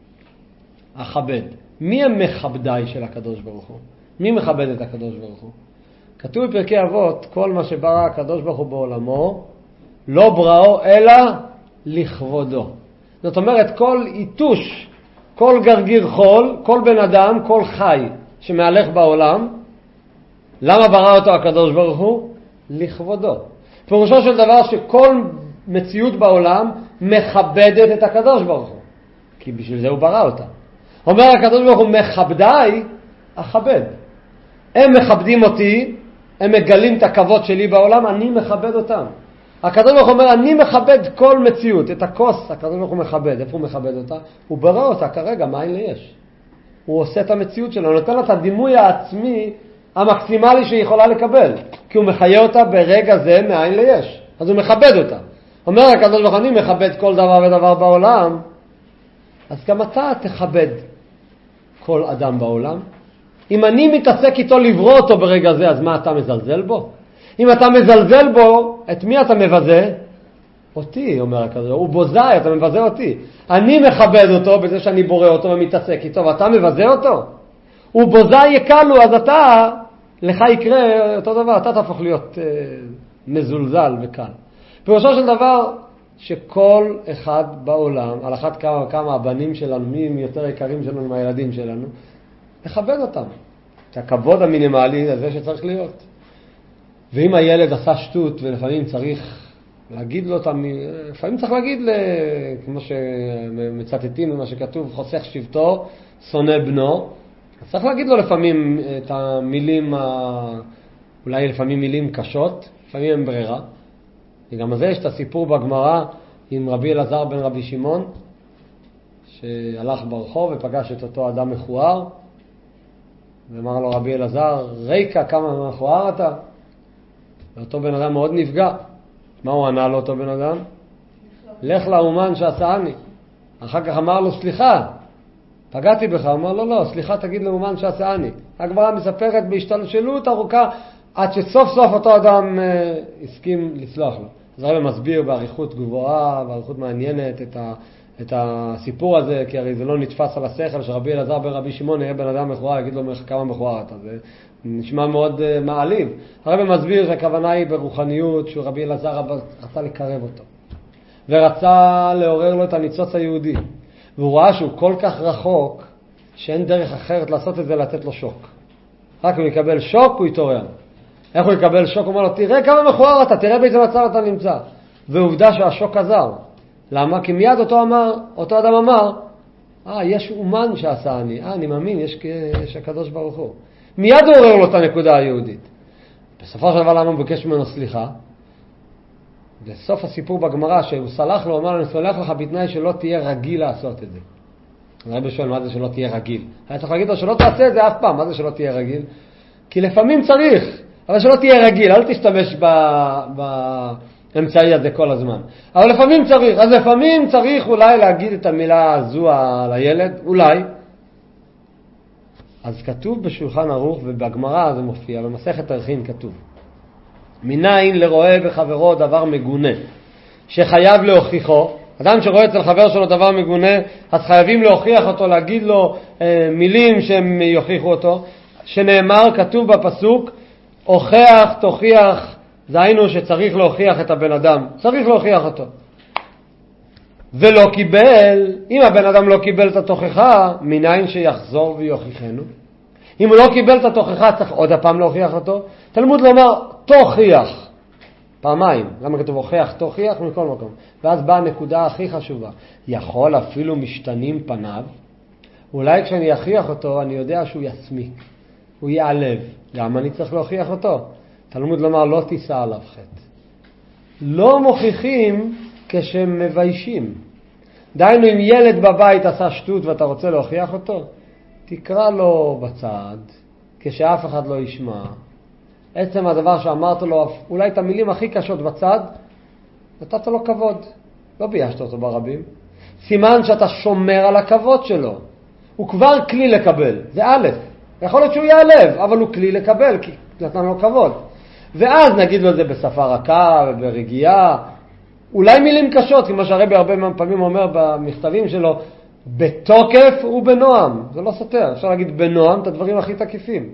אכבד. מי הם מכבדי של הקדוש ברוך הוא? מי מכבד את הקדוש ברוך הוא? כתוב בפרקי אבות, כל מה שברא הקדוש ברוך הוא בעולמו, לא בראו אלא לכבודו. זאת אומרת, כל איתוש, כל גרגיר חול, כל בן אדם, כל חי שמהלך בעולם, למה ברא אותו הקדוש ברוך הוא? לכבודו. פירושו של דבר שכל מציאות בעולם מכבדת את הקדוש ברוך הוא. כי בשביל זה הוא ברא אותה. אומר הקדוש ברוך הוא, מכבדי אכבד. הם מכבדים אותי, הם מגלים את הכבוד שלי בעולם, אני מכבד אותם. הקדוש ברוך הוא אומר, אני מכבד כל מציאות. את הכוס, הקדוש ברוך הוא מכבד. איפה הוא מכבד אותה? הוא ברא אותה כרגע, מאין ליש. הוא עושה את המציאות שלו, הוא נותן לה את הדימוי העצמי המקסימלי שהיא יכולה לקבל. כי הוא מחיה אותה ברגע זה מאין ליש. אז הוא מכבד אותה. אומר הקדוש ברוך הוא, אני מכבד כל דבר ודבר בעולם. אז גם אתה תכבד כל אדם בעולם. אם אני מתעסק איתו לברוא אותו ברגע זה, אז מה אתה מזלזל בו? אם אתה מזלזל בו, את מי אתה מבזה? אותי, אומר הקדוש. הוא בוזי, אתה מבזה אותי. אני מכבד אותו בזה שאני בורא אותו ומתעסק איתו, ואתה מבזה אותו? הוא בוזי יקלו, אז אתה, לך יקרה אותו דבר, אתה תהפוך להיות אה, מזולזל וקל. פירושו של דבר שכל אחד בעולם, על אחת כמה וכמה הבנים שלנו, מי הם יותר יקרים שלנו מהילדים שלנו, לכבד אותם. את הכבוד המינימלי הזה שצריך להיות. ואם הילד עשה שטות ולפעמים צריך להגיד לו אותם, לפעמים צריך להגיד, כמו שמצטטים ומה שכתוב, חוסך שבטו, שונא בנו, צריך להגיד לו לפעמים את המילים, אולי לפעמים מילים קשות, לפעמים הם ברירה. וגם הזה יש את הסיפור בגמרא עם רבי אלעזר בן רבי שמעון, שהלך ברחוב ופגש את אותו אדם מכוער, ואמר לו רבי אלעזר, ריקה, כמה מכוער אתה? ואותו בן אדם מאוד נפגע. מה הוא ענה לו אותו בן אדם? לך לאומן שעשני. אחר כך אמר לו, סליחה, פגעתי בך. אמר לו, לא, סליחה תגיד לאומן שעשני. הגמרא מספרת בהשתלשלות ארוכה, עד שסוף סוף אותו אדם אה, הסכים לסלוח לו. אז הרב מסביר בעריכות גבוהה, בעריכות מעניינת את, ה, את הסיפור הזה, כי הרי זה לא נתפס על השכל שרבי אלעזר בן רבי שמעון יהיה בן אדם מכוער, יגיד לו כמה מכוער אתה. זה נשמע מאוד uh, מעליב. הרב מסביר שהכוונה היא ברוחניות, שרבי אלעזר רצה לקרב אותו. ורצה לעורר לו את הניצוץ היהודי. והוא ראה שהוא כל כך רחוק, שאין דרך אחרת לעשות את זה, לתת לו שוק. רק הוא יקבל שוק, הוא יתעורר. איך הוא יקבל שוק? הוא אומר לו, תראה כמה מכוער אתה, תראה באיזה מצב אתה נמצא. ועובדה שהשוק עזר. למה? כי מיד אותו אמר, אותו אדם אמר, אה, יש אומן שעשה אני. אה, אני מאמין, יש, יש הקדוש ברוך הוא. מיד הוא עורר לו את הנקודה היהודית. בסופו של דבר למה הוא בקש ממנו סליחה? בסוף הסיפור בגמרא, שהוא סלח לו, הוא אמר, אני סולח לך בתנאי שלא תהיה רגיל לעשות את זה. הרב שואל, מה זה שלא תהיה רגיל? היה צריך להגיד לו שלא תעשה את זה אף פעם. מה זה שלא תהיה רגיל? כי לפעמים צריך, אבל שלא תהיה רגיל, אל תשתמש באמצעי הזה כל הזמן. אבל לפעמים צריך, אז לפעמים צריך אולי להגיד את המילה הזו על הילד, אולי. אז כתוב בשולחן ערוך ובגמרא זה מופיע, במסכת ערכין כתוב. מניין לרואה בחברו דבר מגונה, שחייב להוכיחו. אדם שרואה אצל חבר שלו דבר מגונה, אז חייבים להוכיח אותו, להגיד לו אה, מילים שהם יוכיחו אותו. שנאמר, כתוב בפסוק, הוכח, תוכיח, זה היינו שצריך להוכיח את הבן אדם. צריך להוכיח אותו. ולא קיבל, אם הבן אדם לא קיבל את התוכחה, מניין שיחזור ויוכיחנו. אם הוא לא קיבל את התוכחה, צריך עוד הפעם להוכיח אותו. תלמוד לומר, תוכיח. פעמיים. למה כתוב הוכיח, תוכיח מכל מקום. ואז באה הנקודה הכי חשובה. יכול אפילו משתנים פניו. אולי כשאני אכריח אותו, אני יודע שהוא יסמיק. הוא יעלב. למה אני צריך להוכיח אותו? תלמוד לומר, לא תישא עליו חטא. לא מוכיחים כשהם מביישים. דיינו, אם ילד בבית עשה שטות ואתה רוצה להוכיח אותו, תקרא לו בצד, כשאף אחד לא ישמע. עצם הדבר שאמרת לו, אולי את המילים הכי קשות בצד, נתת לו כבוד. לא ביישת אותו ברבים. סימן שאתה שומר על הכבוד שלו. הוא כבר כלי לקבל. זה א', יכול להיות שהוא יעלב, אבל הוא כלי לקבל, כי נתן לו כבוד. ואז נגיד לו את זה בשפה רכה וברגיעה, אולי מילים קשות, כמו שהרבי הרבה פעמים אומר במכתבים שלו, בתוקף ובנועם. זה לא סותר, אפשר להגיד בנועם את הדברים הכי תקיפים.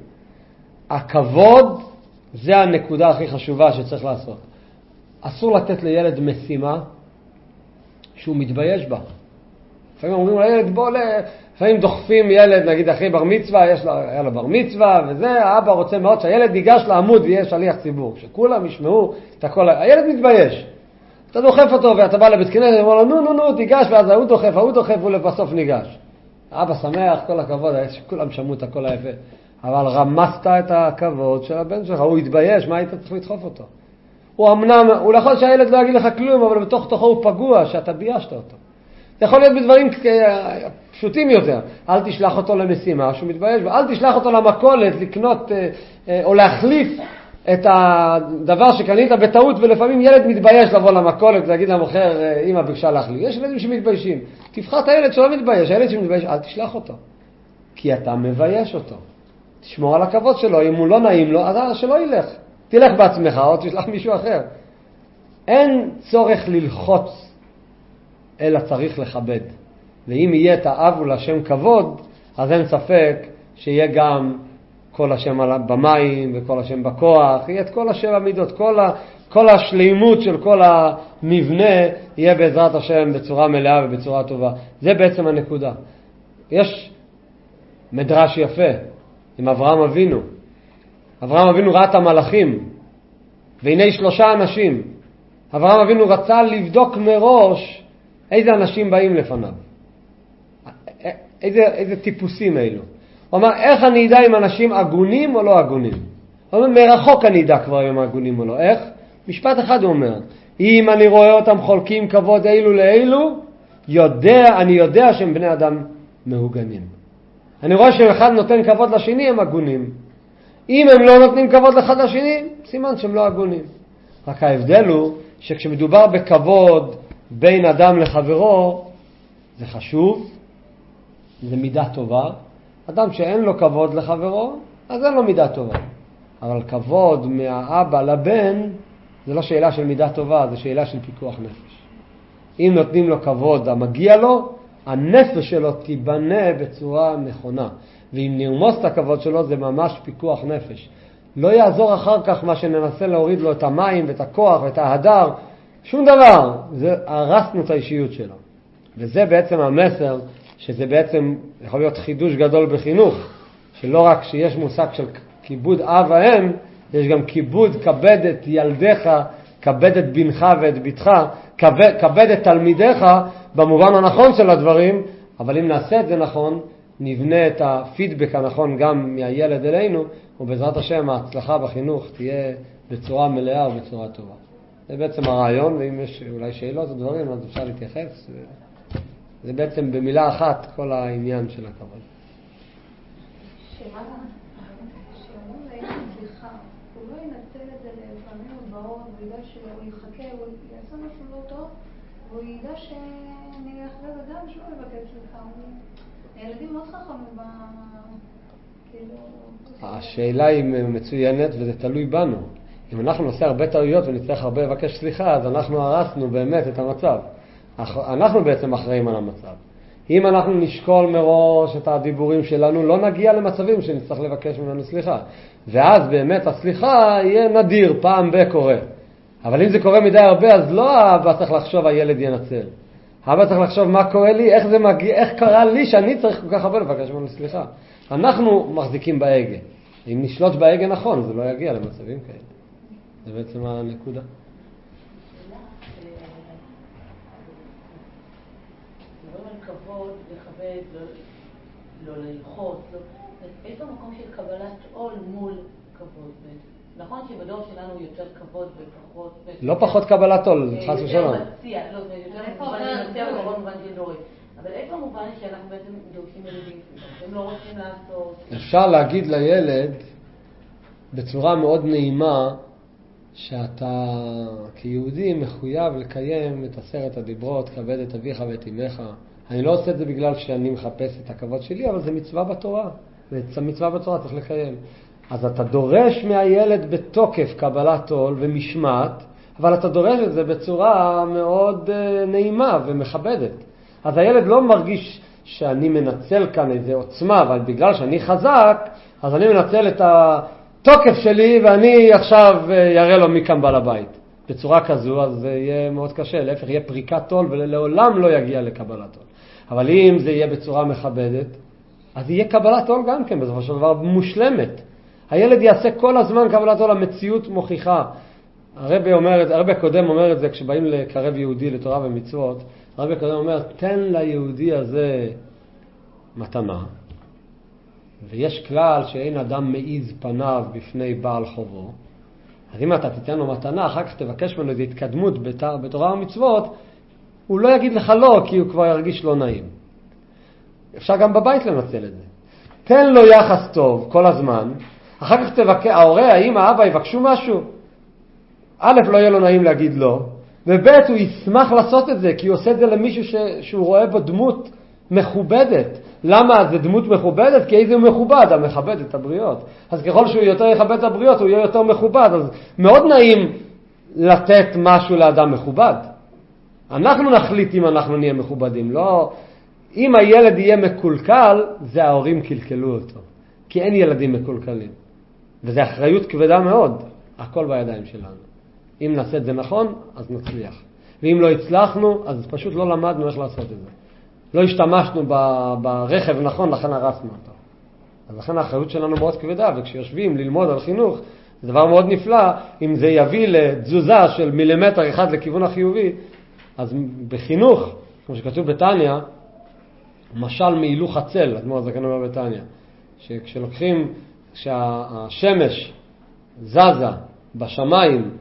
הכבוד זה הנקודה הכי חשובה שצריך לעשות. אסור לתת לילד משימה שהוא מתבייש בה. לפעמים אומרים לילד, בוא, לפעמים דוחפים ילד, נגיד אחרי בר מצווה, יש לה, היה לו בר מצווה, וזה, האבא רוצה מאוד שהילד ניגש לעמוד ויהיה שליח ציבור. שכולם ישמעו את הכל, הילד מתבייש. אתה דוחף אותו ואתה בא לבית כנסת, ואומר לו, נו, נו, נו, תיגש, ואז הוא דוחף, הוא דוחף, ולבסוף ניגש. האבא שמח, כל הכבוד, שכולם שמעו את הכל היפה. אבל רמסת את הכבוד של הבן שלך, הוא התבייש, מה היית צריך לדחוף אותו? הוא אמנם, הוא לא יכול שהילד לא יגיד לך כלום, אבל בתוך תוכו הוא פגוע, שאתה ביישת אותו. זה יכול להיות בדברים פשוטים יותר. אל תשלח אותו למשימה שהוא מתבייש, ואל תשלח אותו למכולת לקנות או להחליף את הדבר שקנית בטעות, ולפעמים ילד מתבייש לבוא למכולת ולהגיד למוכר, אמא ביקשה להחליף. יש ילדים שמתביישים. תבחר את הילד שלא מתבייש, הילד שמתבייש, אל תשלח אותו. כי אתה מבייש אותו. תשמור על הכבוד שלו, אם הוא לא נעים לו, אז שלא ילך. תלך בעצמך או תשלח מישהו אחר. אין צורך ללחוץ, אלא צריך לכבד. ואם יהיה את האב ולשם כבוד, אז אין ספק שיהיה גם כל השם במים וכל השם בכוח, יהיה את כל השם המידות, כל כל השלימות של כל המבנה יהיה בעזרת השם בצורה מלאה ובצורה טובה. זה בעצם הנקודה. יש מדרש יפה עם אברהם אבינו. אברהם אבינו ראה את המלאכים, והנה שלושה אנשים. אברהם אבינו רצה לבדוק מראש איזה אנשים באים לפניו. איזה, איזה טיפוסים אלו. הוא אמר, איך אני אדע אם אנשים הגונים או לא הגונים? הוא אומר, מרחוק אני אדע כבר אם הם הגונים או לא. איך? משפט אחד הוא אומר, אם אני רואה אותם חולקים כבוד אילו לאילו, יודע, אני יודע שהם בני אדם מהוגנים. אני רואה שאחד נותן כבוד לשני, הם הגונים. אם הם לא נותנים כבוד לאחד לשני, סימן שהם לא הגונים. רק ההבדל הוא שכשמדובר בכבוד בין אדם לחברו, זה חשוב, זה מידה טובה. אדם שאין לו כבוד לחברו, אז אין לו מידה טובה. אבל כבוד מהאבא לבן, זה לא שאלה של מידה טובה, זה שאלה של פיקוח נפש. אם נותנים לו כבוד המגיע לו, הנפש שלו תיבנה בצורה נכונה. ואם נרמוס את הכבוד שלו, זה ממש פיקוח נפש. לא יעזור אחר כך מה שננסה להוריד לו את המים ואת הכוח ואת ההדר, שום דבר. זה הרסנו את האישיות שלו. וזה בעצם המסר, שזה בעצם יכול להיות חידוש גדול בחינוך, שלא רק שיש מושג של כיבוד אב ואם, יש גם כיבוד כבד את ילדיך, כבד את בנך ואת ביתך, כבד, כבד את תלמידיך במובן הנכון של הדברים, אבל אם נעשה את זה נכון, נבנה את הפידבק הנכון גם מהילד אלינו, ובעזרת השם ההצלחה בחינוך תהיה בצורה מלאה ובצורה טובה. זה בעצם הרעיון, ואם יש אולי שאלות או דברים, אז אפשר להתייחס. זה בעצם במילה אחת כל העניין של הכבוד. שאלה, שאומרים להם סליחה, הוא לא ינצל את זה לפעמים הבאות, הוא ידע שהוא יחכה, הוא יעשה משהו לא טוב, והוא ידע שאני אחרי זה גם שהוא יבקש סליחה. הילדים מאוד חכמים ב... השאלה היא מצוינת וזה תלוי בנו. אם אנחנו נעשה הרבה טעויות ונצטרך הרבה לבקש סליחה, אז אנחנו הרסנו באמת את המצב. אנחנו בעצם אחראים על המצב. אם אנחנו נשקול מראש את הדיבורים שלנו, לא נגיע למצבים שנצטרך לבקש ממנו סליחה. ואז באמת הסליחה יהיה נדיר, פעם בקורה. אבל אם זה קורה מדי הרבה, אז לא האבא צריך לחשוב הילד ינצל. האבא צריך לחשוב מה קורה לי, איך זה מגיע, איך קרה לי שאני צריך כל כך הרבה לבקש ממנו סליחה. אנחנו מחזיקים בהגה. אם נשלוט בהגה נכון, זה לא יגיע למצבים כאלה. זה בעצם הנקודה. כבוד, לכבד, לא ללחוץ, יש לו מקום של קבלת עול מול כבוד. נכון שבדור שלנו יותר כבוד ופחות... לא פחות קבלת עול, חס ושלום. יותר מציע, לא, זה יותר מציע ובכל מובן של דורי. אבל איפה מובן שאנחנו בעצם דורשים ילדים, הם לא רוצים לעשות... אפשר להגיד לילד בצורה מאוד נעימה, שאתה כיהודי מחויב לקיים את עשרת הדיברות, כבד את אביך ואת אמך. אני לא עושה את זה בגלל שאני מחפש את הכבוד שלי, אבל זה מצווה בתורה. ואת המצווה בתורה צריך לקיים. אז אתה דורש מהילד בתוקף קבלת עול ומשמעת, אבל אתה דורש את זה בצורה מאוד נעימה ומכבדת. אז הילד לא מרגיש שאני מנצל כאן איזו עוצמה, אבל בגלל שאני חזק, אז אני מנצל את התוקף שלי ואני עכשיו יראה לו מכאן בעל הבית. בצורה כזו, אז זה יהיה מאוד קשה. להפך, יהיה פריקת עול ולעולם לא יגיע לקבלת עול. אבל אם זה יהיה בצורה מכבדת, אז יהיה קבלת עול גם כן, בסופו של דבר מושלמת. הילד יעשה כל הזמן קבלת עול, המציאות מוכיחה. הרבי אומר, הרבי הקודם אומר את זה כשבאים לקרב יהודי לתורה ומצוות, הרבי הקודם אומר, תן ליהודי הזה מתנה, ויש כלל שאין אדם מעיז פניו בפני בעל חובו. אז אם אתה תיתן לו מתנה, אחר כך תבקש ממנו איזו התקדמות בתורה ומצוות, הוא לא יגיד לך לא, כי הוא כבר ירגיש לא נעים. אפשר גם בבית לנצל את זה. תן לו יחס טוב כל הזמן, אחר כך תבקש, ההורה, האמא, האבא יבקשו משהו. א', לא יהיה לו נעים להגיד לא, וב', הוא ישמח לעשות את זה, כי הוא עושה את זה למישהו ש... שהוא רואה בו דמות מכובדת. למה זה דמות מכובדת? כי איזה הוא מכובד, המכבד את הבריות. אז ככל שהוא יותר יכבד את הבריות, הוא יהיה יותר מכובד. אז מאוד נעים לתת משהו לאדם מכובד. אנחנו נחליט אם אנחנו נהיה מכובדים. לא, אם הילד יהיה מקולקל, זה ההורים קלקלו אותו. כי אין ילדים מקולקלים. וזו אחריות כבדה מאוד. הכל בידיים שלנו. אם נעשה את זה נכון, אז נצליח. ואם לא הצלחנו, אז פשוט לא למדנו איך לעשות את זה. לא השתמשנו ברכב נכון, לכן הרסנו אותו. אז לכן האחריות שלנו מאוד כבדה, וכשיושבים ללמוד על חינוך, זה דבר מאוד נפלא, אם זה יביא לתזוזה של מילימטר אחד לכיוון החיובי, אז בחינוך, כמו שכתוב בתניא, משל מהילוך הצל, אדמו"ר הזקן אומר בתניא, שכשלוקחים, כשהשמש זזה בשמיים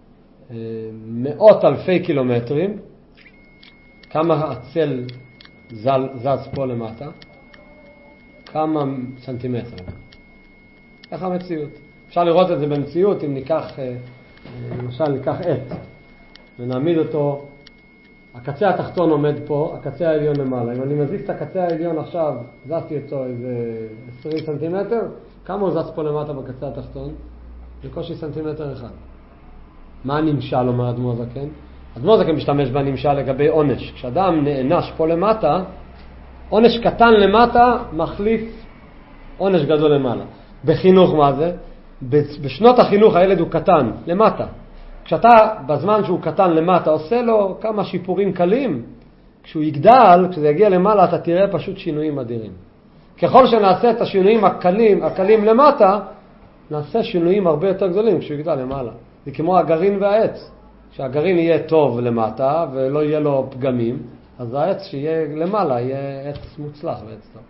מאות אלפי קילומטרים, כמה הצל זל, זז פה למטה? כמה סנטימטרים. איך המציאות? אפשר לראות את זה במציאות אם ניקח, למשל ניקח עט ונעמיד אותו, הקצה התחתון עומד פה, הקצה העליון למעלה. אם אני מזיז את הקצה העליון עכשיו, זזתי אותו איזה עשרים סנטימטר, כמה הוא זז פה למטה בקצה התחתון? בקושי סנטימטר אחד. מה הנמשל אומר אדמו"ר הזקן? אדמו"ר הזקן משתמש בנמשל לגבי עונש. כשאדם נענש פה למטה, עונש קטן למטה מחליף עונש גדול למעלה. בחינוך מה זה? בשנות החינוך הילד הוא קטן למטה. כשאתה בזמן שהוא קטן למטה עושה לו כמה שיפורים קלים, כשהוא יגדל, כשזה יגיע למעלה אתה תראה פשוט שינויים אדירים. ככל שנעשה את השינויים הקלים, הקלים למטה, נעשה שינויים הרבה יותר גדולים כשהוא יגדל למעלה. זה כמו הגרעין והעץ. כשהגרעין יהיה טוב למטה ולא יהיה לו פגמים, אז העץ שיהיה למעלה יהיה עץ מוצלח ועץ טוב.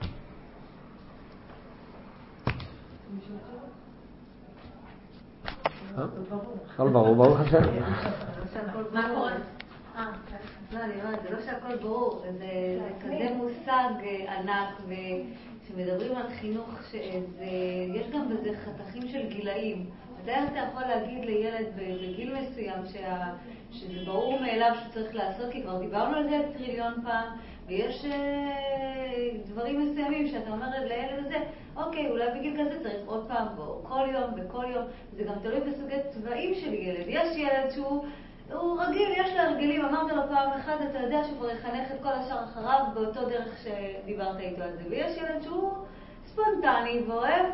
הכל ברור, ברור השם. מה קורה? לא, אני אומרת, זה לא שהכל ברור, זה כזה מושג ענק, וכשמדברים על חינוך, יש גם בזה חתכים של גילאים. מתי אתה יכול להגיד לילד בגיל מסוים שזה ברור מאליו שצריך לעשות, כי כבר דיברנו על זה טריליון פעם, ויש דברים מסוימים שאתה אומר לילד הזה, אוקיי, אולי בגיל כזה צריך עוד פעם, כל יום וכל יום. זה גם תלוי בסוגי צבעים של ילד. יש ילד שהוא הוא רגיל, יש לו הרגלים, אמרת לו פעם אחת, אתה יודע שהוא כבר יחנך את כל השאר אחריו באותו דרך שדיברת איתו על זה. ויש ילד שהוא ספונטני ואוהב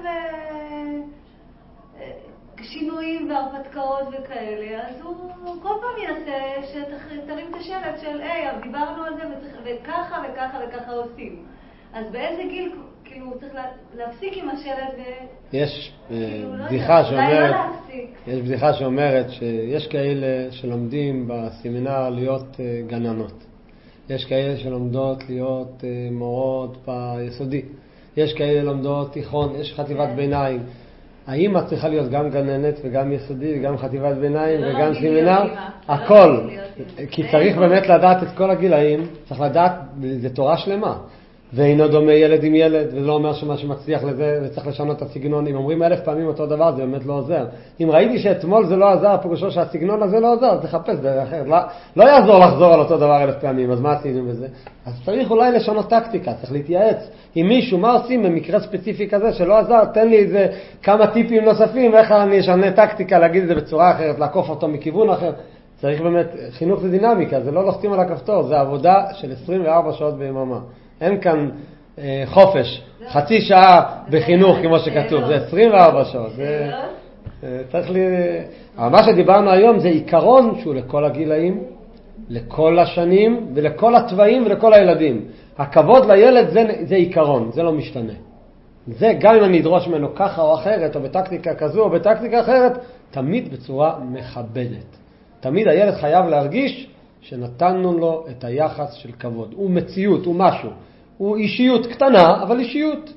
שינויים והרפתקאות וכאלה, אז הוא כל פעם ינסה שתרים את השלט של, היי, דיברנו על זה וככה וככה וככה עושים. אז באיזה גיל, כאילו, הוא צריך להפסיק עם השלט ו... יש בדיחה שאומרת, יש בדיחה שאומרת שיש כאלה שלומדים בסמינר להיות גננות. יש כאלה שלומדות להיות מורות ביסודי. יש כאלה לומדות תיכון, יש חטיבת ביניים. האמא צריכה להיות גם גננת וגם יסודי וגם חטיבת ביניים וגם סמינר, הכל. כי צריך באמת לדעת את כל הגילאים, צריך לדעת, זה תורה שלמה. ואינו דומה ילד עם ילד, וזה לא אומר שמה שמצליח לזה, וצריך לשנות את הסגנון. אם אומרים אלף פעמים אותו דבר, זה באמת לא עוזר. אם ראיתי שאתמול זה לא עזר, פירושו שהסגנון הזה לא עוזר, אז תחפש דרך אחרת. לא, לא יעזור לחזור על אותו דבר אלף פעמים, אז מה עשינו בזה? אז צריך אולי לשנות טקטיקה, צריך להתייעץ עם מישהו, מה עושים במקרה ספציפי כזה שלא עזר, תן לי איזה כמה טיפים נוספים, איך אני אשנה טקטיקה, להגיד את זה בצורה אחרת, לעקוף אותו מכיוון אחר. צריך באמת, חינוך זה דינמיקה, זה לא לוחצים על הכפתור, זה עבודה של עשרים וארבע שעות ביממה. אין כאן אה, חופש, חצי שעה בחינוך כמו שכתוב, זה עשרים וארבע שעות. זה, אה, צריך לי... אבל מה שדיברנו היום זה עיקרון שהוא לכל הגילאים, לכל השנים ולכל התוואים ולכל הילדים. הכבוד לילד זה, זה עיקרון, זה לא משתנה. זה גם אם אני אדרוש ממנו ככה או אחרת, או בטקטיקה כזו או בטקטיקה אחרת, תמיד בצורה מכבדת. תמיד הילד חייב להרגיש שנתנו לו את היחס של כבוד. הוא מציאות, הוא משהו. הוא אישיות קטנה, אבל אישיות.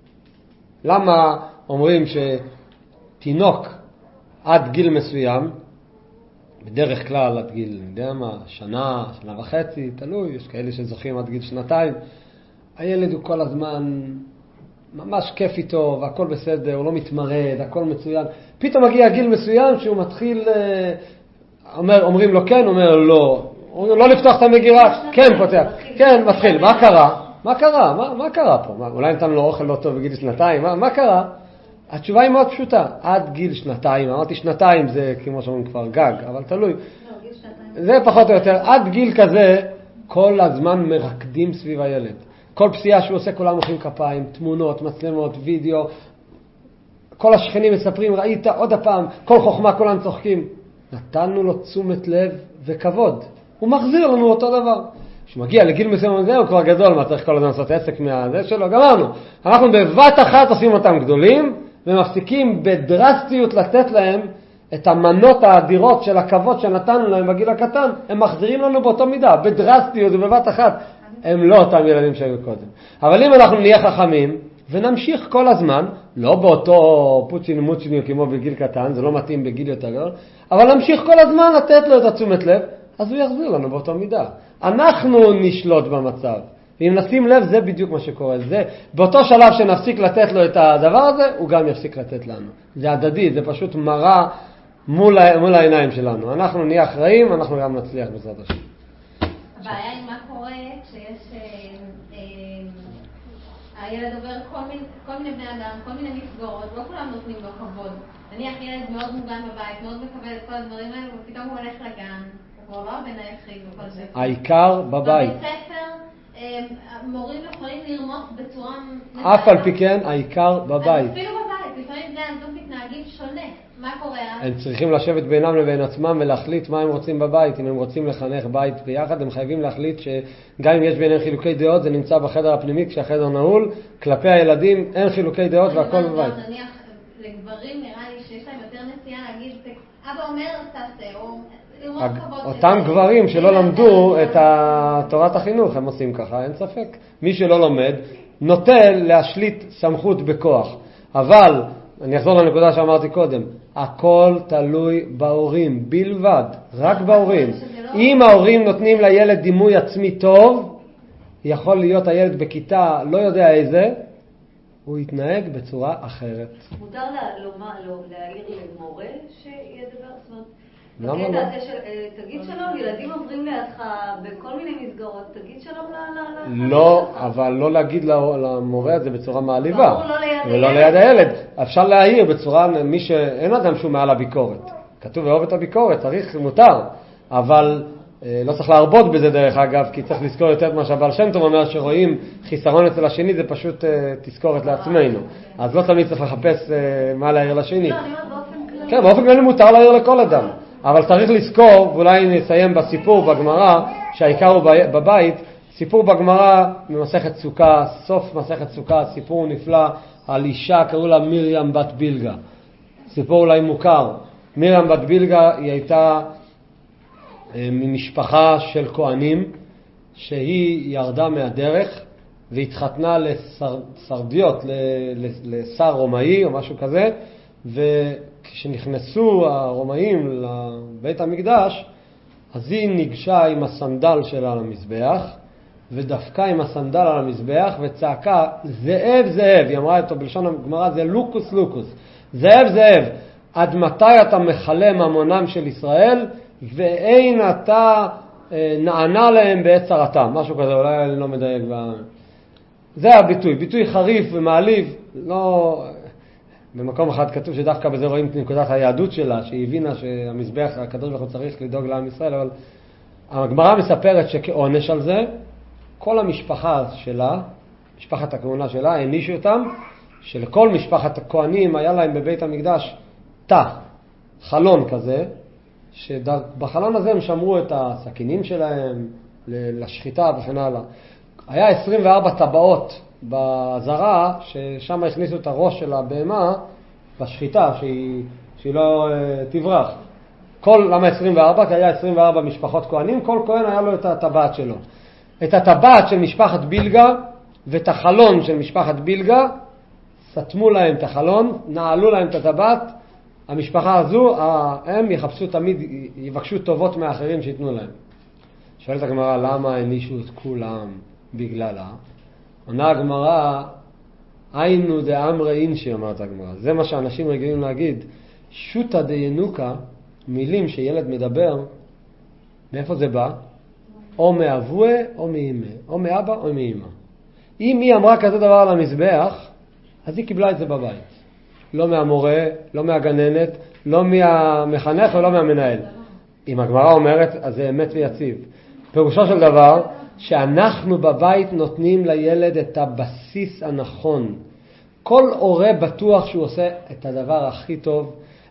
למה אומרים שתינוק עד גיל מסוים, בדרך כלל עד גיל, אני יודע מה, שנה, שנה וחצי, תלוי, יש כאלה שזוכים עד גיל שנתיים, הילד הוא כל הזמן ממש כיף איתו, והכל בסדר, הוא לא מתמרד, הכל מצוין. פתאום מגיע גיל מסוים שהוא מתחיל, אומר, אומרים לו כן, אומר לא, לא לפתוח את המגירה, כן פותח, כן מתחיל, מה קרה? מה קרה? מה, מה קרה פה? מה, אולי נתן לו אוכל לא טוב בגיל שנתיים, מה, מה קרה? התשובה היא מאוד פשוטה, עד גיל שנתיים, אמרתי שנתיים זה כמו שאומרים כבר גג, אבל תלוי, זה פחות או יותר, עד גיל כזה כל הזמן מרקדים סביב הילד. כל פסיעה שהוא עושה כולם מוחאים כפיים, תמונות, מצלמות, וידאו, כל השכנים מספרים, ראית עוד הפעם, כל חוכמה כולם צוחקים. נתנו לו תשומת לב וכבוד. הוא מחזיר לנו אותו דבר. כשמגיע לגיל מסוים הזה, הוא כבר גדול, מה צריך כל הזמן לעשות עסק מהזה שלו? גמרנו. אנחנו בבת אחת עושים אותם גדולים, ומפסיקים בדרסטיות לתת להם את המנות האדירות של הכבוד שנתנו להם בגיל הקטן. הם מחזירים לנו באותו מידה, בדרסטיות ובבת אחת. הם לא אותם ילדים שהיו קודם. אבל אם אנחנו נהיה חכמים, ונמשיך כל הזמן, לא באותו פוצ'ין מוצ'ין כמו בגיל קטן, זה לא מתאים בגיל יותר גדול, אבל נמשיך כל הזמן לתת לו את התשומת לב, אז הוא יחזיר לנו באותו מידה. אנחנו נשלוט במצב. ואם נשים לב, זה בדיוק מה שקורה. זה, באותו שלב שנפסיק לתת לו את הדבר הזה, הוא גם יפסיק לתת לנו. זה הדדי, זה פשוט מראה מול, מול העיניים שלנו. אנחנו נהיה אחראים, אנחנו גם נצליח בעזרת השם. הבעיה היא מה קורה כשיש... הילד עובר כל מיני, כל מיני בני אדם, כל מיני מסגרות, לא כולם נותנים לו כבוד. נניח ילד מאוד מוגן בבית, מאוד מקבל את כל הדברים האלה, ופתאום הוא הולך לגן, הוא כבר לא הבן היחיד וכל זה. העיקר בבית. בבית ספר, מורים יכולים לרמות בצורה... אף על פי כן, העיקר בבית. אפילו בבית, לפעמים בני אדם מתנהגים שונה. מה קורה? הם צריכים לשבת בינם לבין עצמם ולהחליט מה הם רוצים בבית. אם הם רוצים לחנך בית ביחד, הם חייבים להחליט שגם אם יש ביניהם חילוקי דעות, זה נמצא בחדר הפנימי, כשהחדר נעול, כלפי הילדים אין חילוקי דעות והכל בבית. נניח, לגברים נראה לי שיש להם יותר נסיעה להגיד, אבא אומר תעשה, או... אותם גברים שלא למדו את תורת החינוך, הם עושים ככה, אין ספק. מי שלא לומד, נוטה להשליט סמכות בכוח. אבל, אני אחזור לנקודה שאמרתי קודם, הכל תלוי בהורים, בלבד, רק בהורים. אם ההורים נותנים לילד דימוי עצמי טוב, יכול להיות הילד בכיתה, לא יודע איזה, הוא יתנהג בצורה אחרת. מותר להעיר למורה שידבר, זאת אומרת, למה לא? תגיד שלום, ילדים עוברים לידך בכל מיני מסגרות, תגיד שלום ל... לא, אבל לא להגיד למורה הזה בצורה מעליבה. ברור, לא ליד הילד. ולא ליד הילד. אפשר להעיר בצורה, מי שאין אדם שהוא מעל הביקורת. כתוב ואוהב את הביקורת, צריך, מותר. אבל לא צריך להרבות בזה דרך אגב, כי צריך לזכור יותר את מה שהבעל שם טוב אומר, שרואים חיסרון אצל השני, זה פשוט תזכורת לעצמנו. אז לא תמיד צריך לחפש מה להעיר לשני. לא, אני אומרת באופן כללי. כן, באופן כללי מותר להעיר לכל אדם. אבל צריך לזכור, ואולי נסיים בסיפור בגמרא, שהעיקר הוא בבית, סיפור בגמרא ממסכת סוכה, סוף מסכת סוכה, סיפור נפלא על אישה, קראו לה מרים בת בילגה. סיפור אולי מוכר. מרים בת בילגה היא הייתה ממשפחה של כהנים, שהיא ירדה מהדרך והתחתנה לסרדיות, לשר רומאי או משהו כזה, וכשנכנסו הרומאים לבית המקדש, אז היא ניגשה עם הסנדל שלה למזבח, ודפקה עם הסנדל על המזבח וצעקה, זאב זאב, היא אמרה אותו בלשון הגמרא, זה לוקוס לוקוס, זאב זאב, עד מתי אתה מחלה ממונם של ישראל, ואין אתה נענה להם בעת צרתם, משהו כזה, אולי אני לא מדייק. זה הביטוי, ביטוי חריף ומעליב, לא... במקום אחד כתוב שדווקא בזה רואים את נקודת היהדות שלה, שהיא הבינה שהמזבח הקדוש ברוך הוא צריך לדאוג לעם ישראל, אבל הגמרא מספרת שכעונש על זה, כל המשפחה שלה, משפחת הכהונה שלה, הענישו אותם, שלכל משפחת הכהנים היה להם בבית המקדש תא, חלון כזה, שבחלון הזה הם שמרו את הסכינים שלהם לשחיטה וכן הלאה. היה עשרים וארבע טבעות בזרה, ששם הכניסו את הראש של הבהמה בשחיטה, שהיא, שהיא לא uh, תברח. כל, למה עשרים וארבע? כי היה עשרים וארבע משפחות כהנים, כל כהן היה לו את הטבעת שלו. את הטבעת של משפחת בילגה ואת החלון של משפחת בילגה, סתמו להם את החלון, נעלו להם את הטבעת, המשפחה הזו, הם יחפשו תמיד, יבקשו טובות מאחרים שיתנו להם. שואלת הגמרא, למה הענישו את כולם בגללה? עונה הגמרא, היינו דאמרי אינשי, אמרת הגמרא. זה מה שאנשים רגילים להגיד. שוטה דיינוקה, מילים שילד מדבר, מאיפה זה בא? או מאבוה או מאמא, או מאבא או מאמא. אם היא אמרה כזה דבר על המזבח, אז היא קיבלה את זה בבית. לא מהמורה, לא מהגננת, לא מהמחנך ולא מהמנהל. אם הגמרא אומרת, אז זה אמת ויציב. פירושו של דבר, שאנחנו בבית נותנים לילד את הבסיס הנכון. כל הורה בטוח שהוא עושה את הדבר הכי טוב,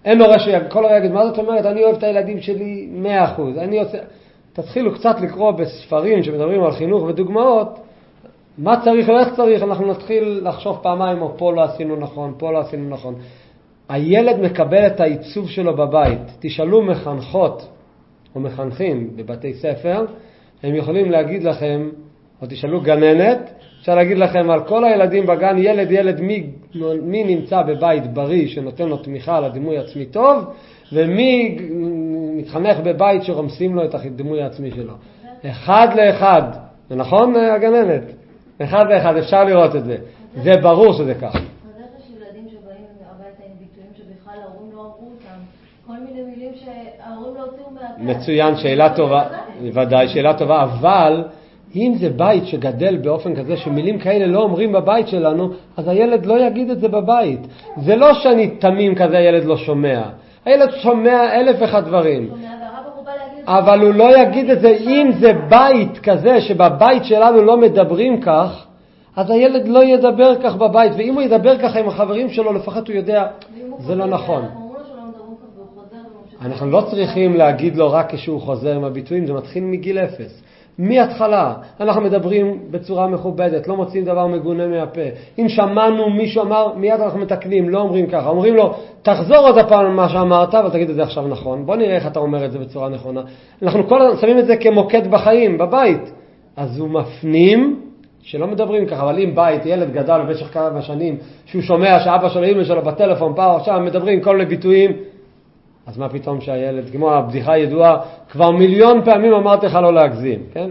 אין הורה שכל הורה יגיד, מה זאת אומרת? אני אוהב את הילדים שלי מאה אחוז. אני עושה... תתחילו קצת לקרוא בספרים שמדברים על חינוך ודוגמאות, מה צריך או איך צריך, אנחנו נתחיל לחשוב פעמיים, או פה לא עשינו נכון, פה לא עשינו נכון. הילד מקבל את העיצוב שלו בבית. תשאלו מחנכות או מחנכים בבתי ספר, הם יכולים להגיד לכם, או תשאלו גננת, אפשר להגיד לכם על כל הילדים בגן, ילד ילד מי, מי נמצא בבית בריא שנותן לו תמיכה על הדימוי עצמי טוב, ומי מתחנך בבית שרומסים לו את הדימוי העצמי שלו. אחד לאחד, זה נכון הגננת? אחד לאחד, אפשר לראות את זה. זה ברור שזה כך. אז איך יש ילדים שבאים הביתה עם ביטויים שבכלל ההורים לא אמרו אותם? כל מיני מילים שההורים לא הוציאו מהפה. מצוין, שאלה טובה, ודאי, שאלה טובה, אבל אם זה בית שגדל באופן כזה שמילים כאלה לא אומרים בבית שלנו, אז הילד לא יגיד את זה בבית. זה לא שאני תמים כזה, הילד לא שומע. הילד שומע אלף ואחד דברים. אבל הוא לא יגיד את זה. אם זה בית כזה שבבית שלנו לא מדברים כך, אז הילד לא ידבר כך בבית. ואם הוא ידבר ככה עם החברים שלו, לפחות הוא יודע, זה לא נכון. אנחנו לא צריכים להגיד לו רק כשהוא חוזר עם הביטויים, זה מתחיל מגיל אפס. מההתחלה אנחנו מדברים בצורה מכובדת, לא מוצאים דבר מגונה מהפה. אם שמענו מישהו אמר, מיד אנחנו מתקנים, לא אומרים ככה. אומרים לו, תחזור עוד הפעם מה שאמרת, אבל תגיד את זה עכשיו נכון. בוא נראה איך אתה אומר את זה בצורה נכונה. אנחנו כל הזמן שמים את זה כמוקד בחיים, בבית. אז הוא מפנים שלא מדברים ככה, אבל אם בית, ילד גדל במשך כמה שנים, שהוא שומע שאבא שלו, אמא שלו בטלפון, פעם עכשיו מדברים כל מיני ביטויים, אז מה פתאום שהילד, כמו הבדיחה הידועה, כבר מיליון פעמים אמרתי לך לא להגזים, כן?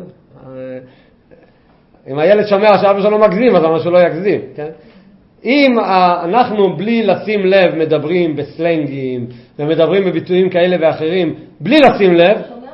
אם הילד שומע שאבא שלו מגזים, אז אמר שלא יגזים, כן? אם אנחנו בלי לשים לב מדברים בסלנגים, ומדברים בביטויים כאלה ואחרים, בלי לשים לב,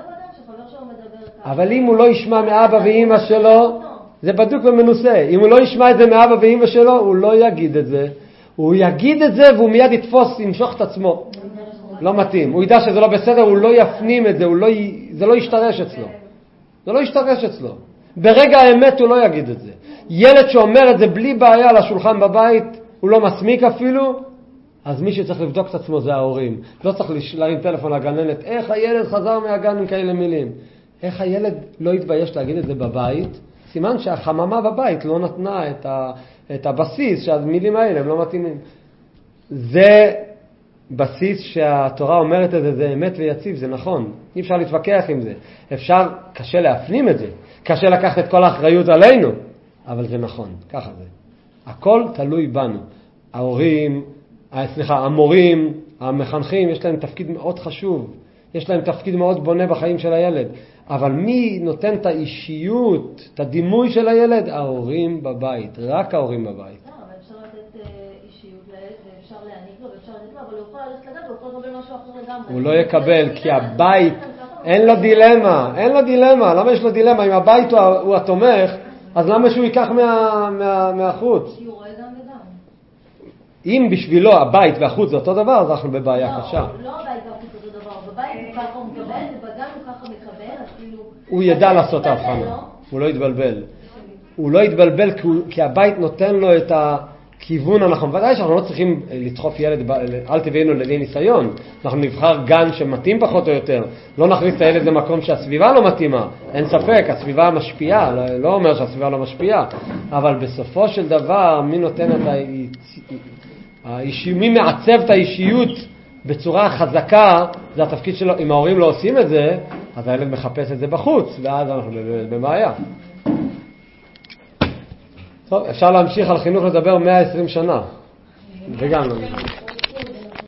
אבל אם הוא לא ישמע מאבא ואמא שלו, זה בדוק ומנוסה. אם הוא לא ישמע את זה מאבא ואמא שלו, הוא לא יגיד את זה. הוא יגיד את זה והוא מיד יתפוס, ימשוך את עצמו. לא מתאים. הוא ידע שזה לא בסדר, הוא לא יפנים את זה, הוא לא, זה לא ישתרש אצלו. זה לא ישתרש אצלו. ברגע האמת הוא לא יגיד את זה. ילד שאומר את זה בלי בעיה על השולחן בבית, הוא לא מסמיק אפילו, אז מי שצריך לבדוק את עצמו זה ההורים. לא צריך להרים טלפון לגננת, איך הילד חזר מהגן עם כאלה מילים. איך הילד לא יתבייש להגיד את זה בבית, סימן שהחממה בבית לא נתנה את, ה, את הבסיס שהמילים האלה הם לא מתאימים. זה בסיס שהתורה אומרת את זה, זה אמת ויציב, זה נכון. אי אפשר להתווכח עם זה. אפשר, קשה להפנים את זה. קשה לקחת את כל האחריות עלינו. אבל זה נכון, ככה זה. הכל תלוי בנו. ההורים, סליחה, המורים, המחנכים, יש להם תפקיד מאוד חשוב. יש להם תפקיד מאוד בונה בחיים של הילד. אבל מי נותן את האישיות, את הדימוי של הילד? ההורים בבית, רק ההורים בבית. לא, אבל אפשר לתת אישיות לילד, ואפשר להעניק לו, ואפשר לתת לו, אבל הוא יכול ללכת לגד, והוא יכול לקבל משהו אחר לגמרי. הוא לא יקבל, כי הבית, אין לו דילמה, אין לו דילמה. למה יש לו דילמה? אם הבית הוא התומך, אז למה שהוא ייקח מהחוץ? כי הוא רואה גם וגם. אם בשבילו הבית והחוץ זה אותו דבר, אז אנחנו בבעיה קשה. לא, לא הבית והחוץ זה אותו דבר. בבית הוא ככה הוא מקבל, ובגן הוא ככה מקבל, אפילו... הוא ידע לעשות ההבחנה. הוא לא יתבלבל. הוא לא יתבלבל כי הבית נותן לו את הכיוון הנכון. ודאי שאנחנו לא צריכים לדחוף ילד, אל תביאנו ללי ניסיון. אנחנו נבחר גן שמתאים פחות או יותר. לא נכניס את הילד למקום שהסביבה לא מתאימה. אין ספק, הסביבה משפיעה. לא אומר שהסביבה לא משפיעה. אבל בסופו של דבר, מי נותן את האישיות, מי מעצב את האישיות בצורה חזקה, זה התפקיד שלו. אם ההורים לא עושים את זה, אז הילד מחפש את זה בחוץ, ואז אנחנו בבעיה. טוב, אפשר להמשיך על חינוך לדבר מאה ועשרים שנה. וגם לא.